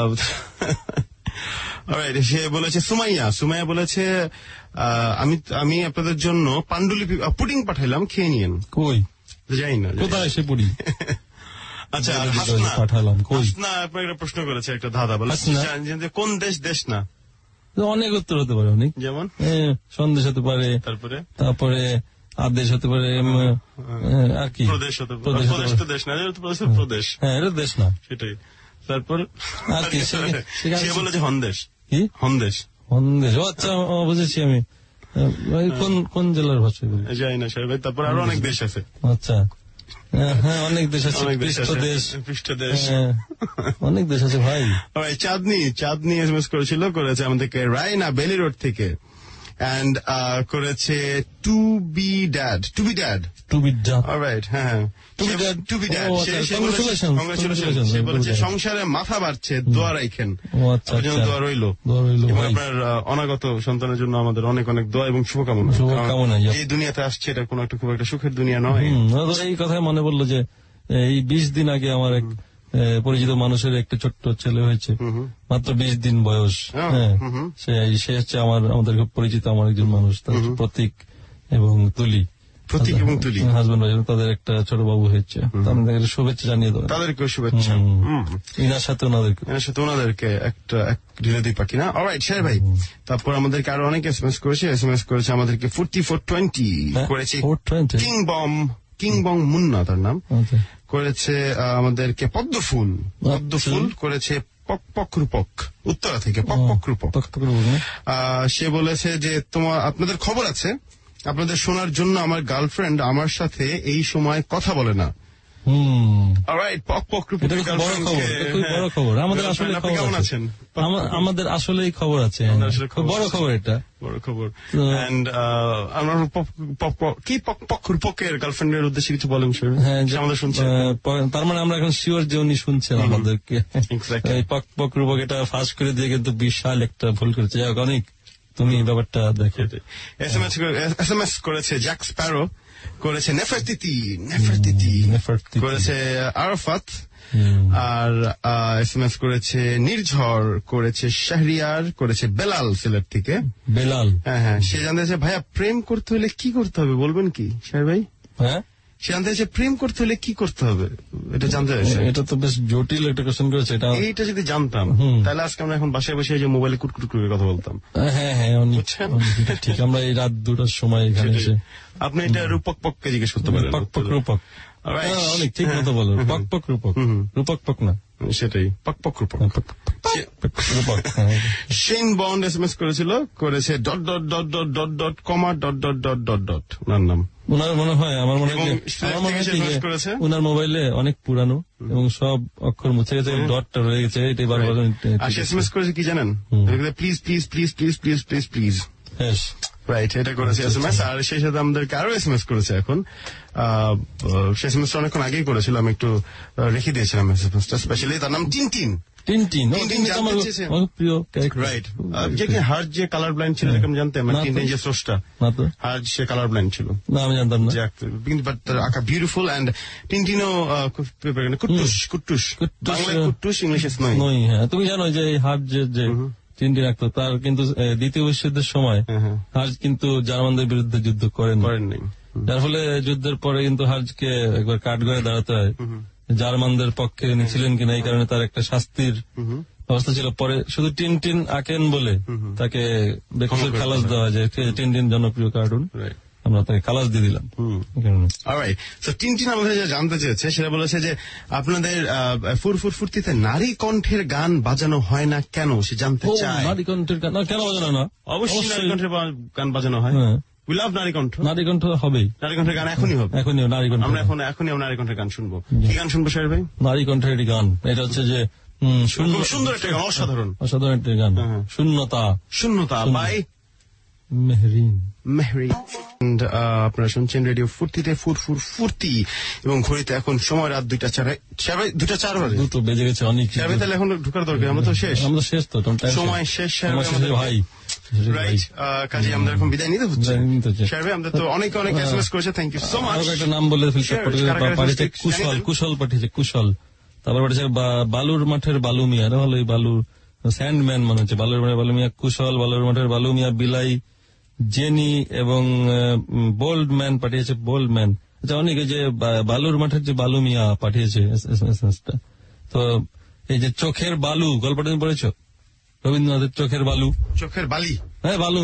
[SPEAKER 2] সে বলেছে সুমাইয়া বলেছে আমি আপনাদের জন্য পাণ্ডুলিপি পুডিং পাঠাইলাম, খেয়ে নিয়েন।
[SPEAKER 3] কই?
[SPEAKER 2] যাই না,
[SPEAKER 3] কোথায় সে পুডিং?
[SPEAKER 2] আচ্ছা, আপনার প্রশ্ন করেছে একটা দাদা, বলে কোন দেশ না,
[SPEAKER 3] অনেক উত্তর হতে পারে, অনেক, যেমন সন্দেশ হতে পারে, তারপরে আদেশ হতে পারে, আর কি
[SPEAKER 2] প্রদেশ হতে পারে, দেশ না, প্রদেশ, হ্যাঁ এটা দেশ না, সেটাই। তারপর আর কি সে বলেছে হন্দেশ। কি হন্দেশ?
[SPEAKER 3] ও আচ্ছা, বুঝেছি আমি। কোন জেলার ভাষা?
[SPEAKER 2] যাই না স্যার ভাই, তারপর আরো অনেক দেশ আছে।
[SPEAKER 3] আচ্ছা, হ্যাঁ, অনেক দেশ আছে, পৃষ্ঠদেশ অনেক দেশ আছে ভাই।
[SPEAKER 2] চাঁদনি এসএমএস করেছে আমাদেরকে রায়না বেলি রোড থেকে, and করেছে টু বি ড্যাড। অলরাইট, হ্যাঁ, টু বি ড্যাড। সে বলেছে সংসারে মাথা বাড়ছে, দোয়া রাখেন, দোয়া রইল, এবং আপনার অনাগত সন্তানের জন্য আমাদের অনেক অনেক দোয়া এবং শুভকামনা। এই দুনিয়াতে আসছে, এটা কোন একটা খুব একটা সুখের দুনিয়া নয়।
[SPEAKER 3] এই কথায় মনে পড়লো যে এই 20 দিন আগে আমার এক পরিচিত মানুষের একটা ছোট্ট ছেলে হয়েছে, মাত্র 20 দিন বয়স। হ্যাঁ, সে হচ্ছে আমাদের খুব পরিচিত আমার একজন মানুষ, তার প্রতীক এবং তুলি, হাজবেন্ড ওয়াইফ, তাদের একটা ছোট বাবু হয়েছে। তাদের শুভেচ্ছা জানিয়ে দেবেন, তাদেরকে শুভেচ্ছা, ইনার সাথে ওনাদেরকে একটা রিলেটিভ পাখি না। অলরাইট শের ভাই, তারপর আমাদেরকে আরো অনেক এসএমএস করেছে আমাদেরকে 4420 করেছে কিংবং মুন্না তার নাম, করেছে আমাদেরকে পদ্মফুল করেছে পকরূপক, উত্তরা থেকে পকরূপক। সে বলেছে যে আপনাদের খবর আছে, আপনাদের শোনার জন্য আমার গার্লফ্রেন্ড আমার সাথে এই সময় কথা বলে না। আমাদের আসলে খবর আছে, বড় খবর, এটা
[SPEAKER 2] বড় খবর। কি পক্ষের গার্লফ্রেন্ডের উদ্দেশ্যে কিছু বলেন আমাদের শুনছেন?
[SPEAKER 3] তার মানে আমরা এখন শিওর যে উনি শুনছেন আমাদেরকে। পক্ষরূপক এটা ফাঁস করে দিয়ে কিন্তু বিশাল একটা ভুল করেছে। অনেক তুমি ব্যাপারটা দেখে।
[SPEAKER 2] এসএমএস করেছে জ্যাক স্প্যারো, করেছে নেফারতিতি করেছে আরাফাত, আর এসএমএস করেছে নির্ঝর, করেছে শাহরিয়ার, করেছে বেলাল সিলেট থেকে।
[SPEAKER 3] বেলাল,
[SPEAKER 2] হ্যাঁ, সে জানতে চাইছে ভাইয়া প্রেম করতে হলে কি করতে হবে, বলবেন কি শাহরি ভাই?
[SPEAKER 3] হ্যাঁ,
[SPEAKER 2] সে জানতে চাইছে প্রেম করতে হলে কি করতে হবে, এটা জানতে চাইছে।
[SPEAKER 3] এটা তো বেশ জটিল একটা কোশ্চেন করেছে।
[SPEAKER 2] এইটা যদি জানতাম তাহলে আজকে আমরা এখন বাসায় বসে যে মোবাইলে কুটকুট করে কথা বলতাম।
[SPEAKER 3] হ্যাঁ, ঠিক। আমরা এই রাত 2টার সময় এখানে এসে
[SPEAKER 2] আপনি এটা রূপককে জিজ্ঞেস করতে পারেন।
[SPEAKER 3] রূপক অনেক ঠিক মতো বলো। রূপক না,
[SPEAKER 2] সেটাই পক। শেন বন্ড এসএমএস করেছে ওনার নাম।
[SPEAKER 3] ওনার মনে হয়, আমার মনে হয় ওনার মোবাইলে অনেক পুরানো এবং সব অক্ষর মুছে গেছে, ডটটা রয়ে গেছে। এটাই বারবার
[SPEAKER 2] এসএমএস করেছে কি জানেন? প্লিজ। রাইট, এটা করেছে এসএমএস। আর সেই সাথে আমাদেরকে আরো এসএমএস করেছে এখন। সে এসএমএসটা অনেকক্ষণ আগেই করেছিল, আমি একটু রেখে দিয়েছিলাম এসএমএসটা। স্পেশালি তার নাম টিনটিন। রাইট, যে কি হার্ট যে কালার ব্লাইন্ড ছিল, এরকম জানতেন? টিনটিন যে স্রষ্টা, হার্ট সে কালার ব্লাইন্ড ছিল
[SPEAKER 3] না, আমি জানতাম না।
[SPEAKER 2] বাট তার আঁকা বিউটিফুল। অ্যান্ড টিনটিনও কুট্টুস, ইংলিশে স্নোই।
[SPEAKER 3] হ্যাঁ, তুমি জানো যে হার্ট যে টিনটিন আঁকতো, তার কিন্তু দ্বিতীয় বিশ্বযুদ্ধের সময় হার্জ কিন্তু জার্মানদের বিরুদ্ধে যুদ্ধ করেননি, যার ফলে যুদ্ধের পরে কিন্তু হার্জকে একবার কাঠগড়ায় দাঁড়াতে হয়। জার্মানদের পক্ষে ছিলেন কিনা এই কারণে তার একটা শাস্তির ব্যবস্থা ছিল। পরে শুধু টিনটিন আঁকেন বলে তাকে বেকসুর খালাস দেওয়া যায়। টিনটিন জনপ্রিয় কার্টুন, আমরা তাকে খালাস দিয়ে দিলাম।
[SPEAKER 2] টিনটিন আমাদের যা জানতে চেয়েছে সেটা বলেছে যে আপনাদের ফুরফুরতিতে নারী কণ্ঠের গান বাজানো হয় না কেন, সে জানতে চায়।
[SPEAKER 3] নারী কণ্ঠের গান কেন বাজানো না?
[SPEAKER 2] অবশ্যই নারী কণ্ঠের গান বাজানো হয়। উই লাভ নারী কণ্ঠ হবেই। নারী কণ্ঠের গান এখনই হবে,
[SPEAKER 3] নারী কণ্ঠ।
[SPEAKER 2] আমরা এখনই নারী কণ্ঠের গান শুনবো। কি গান শুনবো শাহরি ভাই?
[SPEAKER 3] নারী কণ্ঠের একটি গান, এটা হচ্ছে যে
[SPEAKER 2] সুন্দর একটা গান, অসাধারণ
[SPEAKER 3] একটি গান, শূন্যতা বাই মেহরিন।
[SPEAKER 2] আপনারা শুনছেন রেডিও ফুর্তিতে ফুর্তি, এবং ঘড়িতে এখন সময় রাত 2:04 বাজে।
[SPEAKER 3] 2 বেজে গেছে অনেক।
[SPEAKER 2] তাহলে এখন ঢুকার দরকার, আমরা তো শেষ তো, সময় শেষ ভাই। রাইট, কাজে আমাদের এখন বিদায় নিতে হচ্ছে। আমাদের তো অনেক এসএমএস করেছে, থ্যাংক ইউ সো মাচ।
[SPEAKER 3] একটা নাম বলে পাঠিয়েছে কুশল, পাঠিয়েছে কুশল। তারপর পাঠিয়েছে বালুর মাঠের বালু মিয়া, হলো এই বালুর স্যান্ডম্যান মনে হচ্ছে। বালুর মাঠের বালু মিয়া কুশল, বালুর মাঠের বালু মিয়া বিলাই, জেনি এবং বোল্ড ম্যান পাঠিয়েছে। বোল্ড ম্যান, আচ্ছা, অনেকে যে বালুর মাঠের যে বালু মিয়া পাঠিয়েছে এসএমএসটা। তো এই যে চোখের বালু গল্পটা তুমি পড়েছো? রবীন্দ্রনাথের চোখের বালি।
[SPEAKER 2] হ্যাঁ,
[SPEAKER 3] বালু মিয়া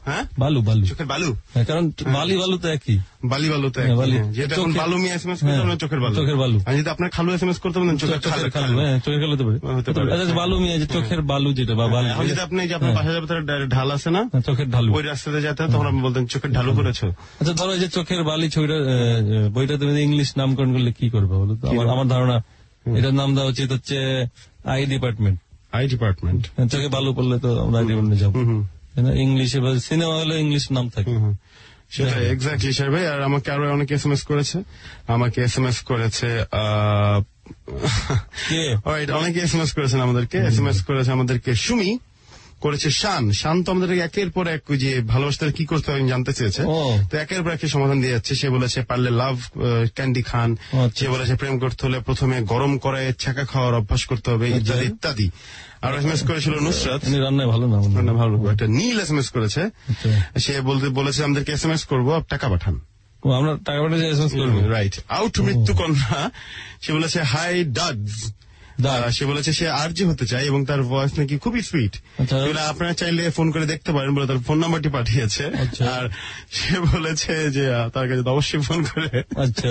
[SPEAKER 2] হ্যাঁ
[SPEAKER 3] বালু বালু
[SPEAKER 2] চোখের বালু,
[SPEAKER 3] কারণ বালি বালু তো একই,
[SPEAKER 2] বালি বালু তো যেটা এখন বালু মিয়া SMS করতে চোখের বালু,
[SPEAKER 3] চোখের বালু।
[SPEAKER 2] আর যদি আপনার খালু SMS করতে বলেন চোখের খালু,
[SPEAKER 3] চোখের খালু হতে পারে। বালু মিয়া যে চোখের বালু যেটা বা বালু,
[SPEAKER 2] এখন যদি আপনি যে আপনার বাসা যাবে তার ঢাল আছে না,
[SPEAKER 3] চোখের ঢালু,
[SPEAKER 2] ওই রাস্তাতে যেতে তখন আপনি বলতেন চোখের ঢালু করেছো।
[SPEAKER 3] আচ্ছা ধরো যে চোখের বালি ছবিটা বইটা তুমি ইংলিশ নামকরণ করলে কি করবে বলো তো? আমার ধারণা এটার নাম দেওয়া উচিত হচ্ছে আই ডিপার্টমেন্ট।
[SPEAKER 2] আই ডিপার্টমেন্ট,
[SPEAKER 3] চোখে বালু পড়লে তো আমরা আই ডিপার্টমেন্টে যাবো, ইংলিশে বা সিনেমা হলে ইংলিশ নাম থাকে।
[SPEAKER 2] সেটা এক্স্যাক্টলি স্যার ভাই। আর আমাকে আরো অনেক SMS করেছে, আমাকে SMS করেছে অনেকে SMS করেছেন আমাদেরকে, SMS করেছে আমাদেরকে সুমি, করেছে শান তো আমাদের একের পর এক যে ভালোবাসতে কি করতে হবে জানতে চেয়েছে, তো একের পর এক সমাধান দিয়ে যাচ্ছে। সে বলেছে পারলে লাভ ক্যান্ডি খান, সে বলেছে প্রেম করতে হলে প্রথমে গরম করায় ছাকা খাওয়ার অভ্যাস করতে হবে, ইত্যাদি ইত্যাদি। আর SMS করেছিল নুসরাত,
[SPEAKER 3] রান্নায় ভালো না,
[SPEAKER 2] রান্না ভালো। একটা নীল SMS করেছে, সে বলেছে আমাদেরকে SMS করবো, টাকা পাঠান,
[SPEAKER 3] আমরা টাকা পাঠাতে SMS করবো।
[SPEAKER 2] রাইট। আউট মৃত্যু কন্যা, সে বলেছে হাই ডাডস, সে বলেছে সে আরজি হতে চায় এবং তার ভয়েস নাকি খুবই সুইট। আপনারা চাইলে ফোন করে দেখতে পারেন বলে তার ফোন নাম্বারটি পাঠিয়েছে। আর সে বলেছে যে তার কাছে অবশ্যই ফোন করে।
[SPEAKER 3] আচ্ছা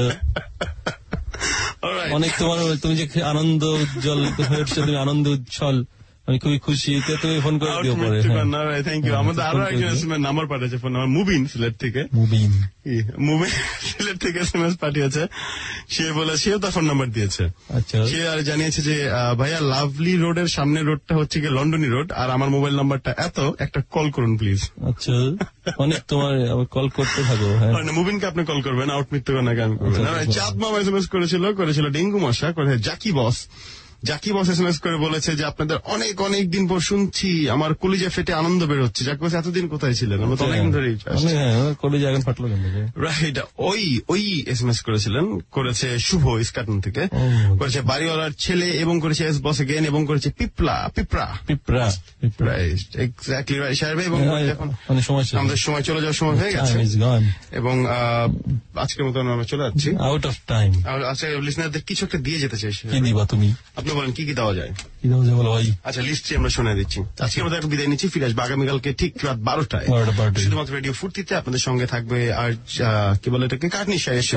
[SPEAKER 3] অনেক তোমার, তুমি যে আনন্দ উজ্জ্বল হয়ে উঠছো, তুমি আনন্দ উজ্জ্বল, আমি খুবই খুশি, তুমি ফোন করে দিও পরে।
[SPEAKER 2] Thank you. আমাদের আরো একজন নাম্বার পাঠিয়েছে, ফোন নাম্বার মুবিন সিলেট থেকে, মুবিন সিলেট থেকে SMS পাঠিয়েছে। সে বলে সেও তার ফোন নাম্বার দিয়েছে।
[SPEAKER 3] আচ্ছা
[SPEAKER 2] সে আর জানিয়েছে যে ভাইয়া লাভলি রোডের সামনের রোডটা হচ্ছে গিয়ে লন্ডনী রোড, আর আমার মোবাইল নাম্বারটা একটা কল করুন প্লিজ।
[SPEAKER 3] আচ্ছা অনেক তোমার কল করতে থাকো।
[SPEAKER 2] মুবিনকে আপনি কল করবেন, আউট মৃত্যু কন্যাকে আমি করবেন। চাঁদ মামা SMS করেছিল ডেঙ্গু মশা, করে জাকি বস SMS করে বলেছে যে আপনাদের অনেক অনেক দিন পর শুনছি, আমার কলিজা ফেটে আনন্দ বের হচ্ছে। জাকি বস এতদিন কোথায় ছিলেন? আমরা তো অনেকদিন ধরে
[SPEAKER 3] কলিজা এখন ফাটলো।
[SPEAKER 2] রাইট। ওই SMS করেছে শুভ ইস্কাটন থেকে, করেছে বাড়িওয়ালার ছেলে, এবং করেছে এস বস এগেন, এবং করেছে পিপরা। রাইট, এক্স্যাক্টলি রাইট স্যার ভাই। এবং এখন আমাদের সময় চলে যাওয়ার সময় হয়ে গেছে, এবং আজকের মতো আমরা চলে যাচ্ছি,
[SPEAKER 3] আউট অফ টাইম।
[SPEAKER 2] আচ্ছা লিসনারদের কিছু একটা দিয়ে যেতে চাই।
[SPEAKER 3] কি দিবা তুমি?
[SPEAKER 2] আপনি বলেন কি দেওয়া যায়?
[SPEAKER 3] বলো ভাই।
[SPEAKER 2] আচ্ছা লিস্টটি আমরা শুনে দিচ্ছি। আজকে আমরা একটা বিদায় নিচ্ছি, ফিরে আসবো আগামীকালকে ঠিক রাত 12টায় শুধুমাত্র রেডিও ফুর্তিতে। আপনাদের সঙ্গে থাকবে আর কি বলে এটাকে কাটনি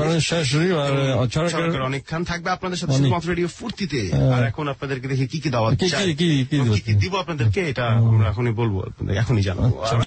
[SPEAKER 2] সরকার অনেক খান থাকবে আপনাদের সাথে শুধুমাত্র রেডিও ফুর্তিতে। আর এখন আপনাদেরকে দেখি কি দেওয়া চাই, কি দিব আপনাদেরকে, এটা আমরা এখনই বলবো, আপনাদের এখনই জানাবো।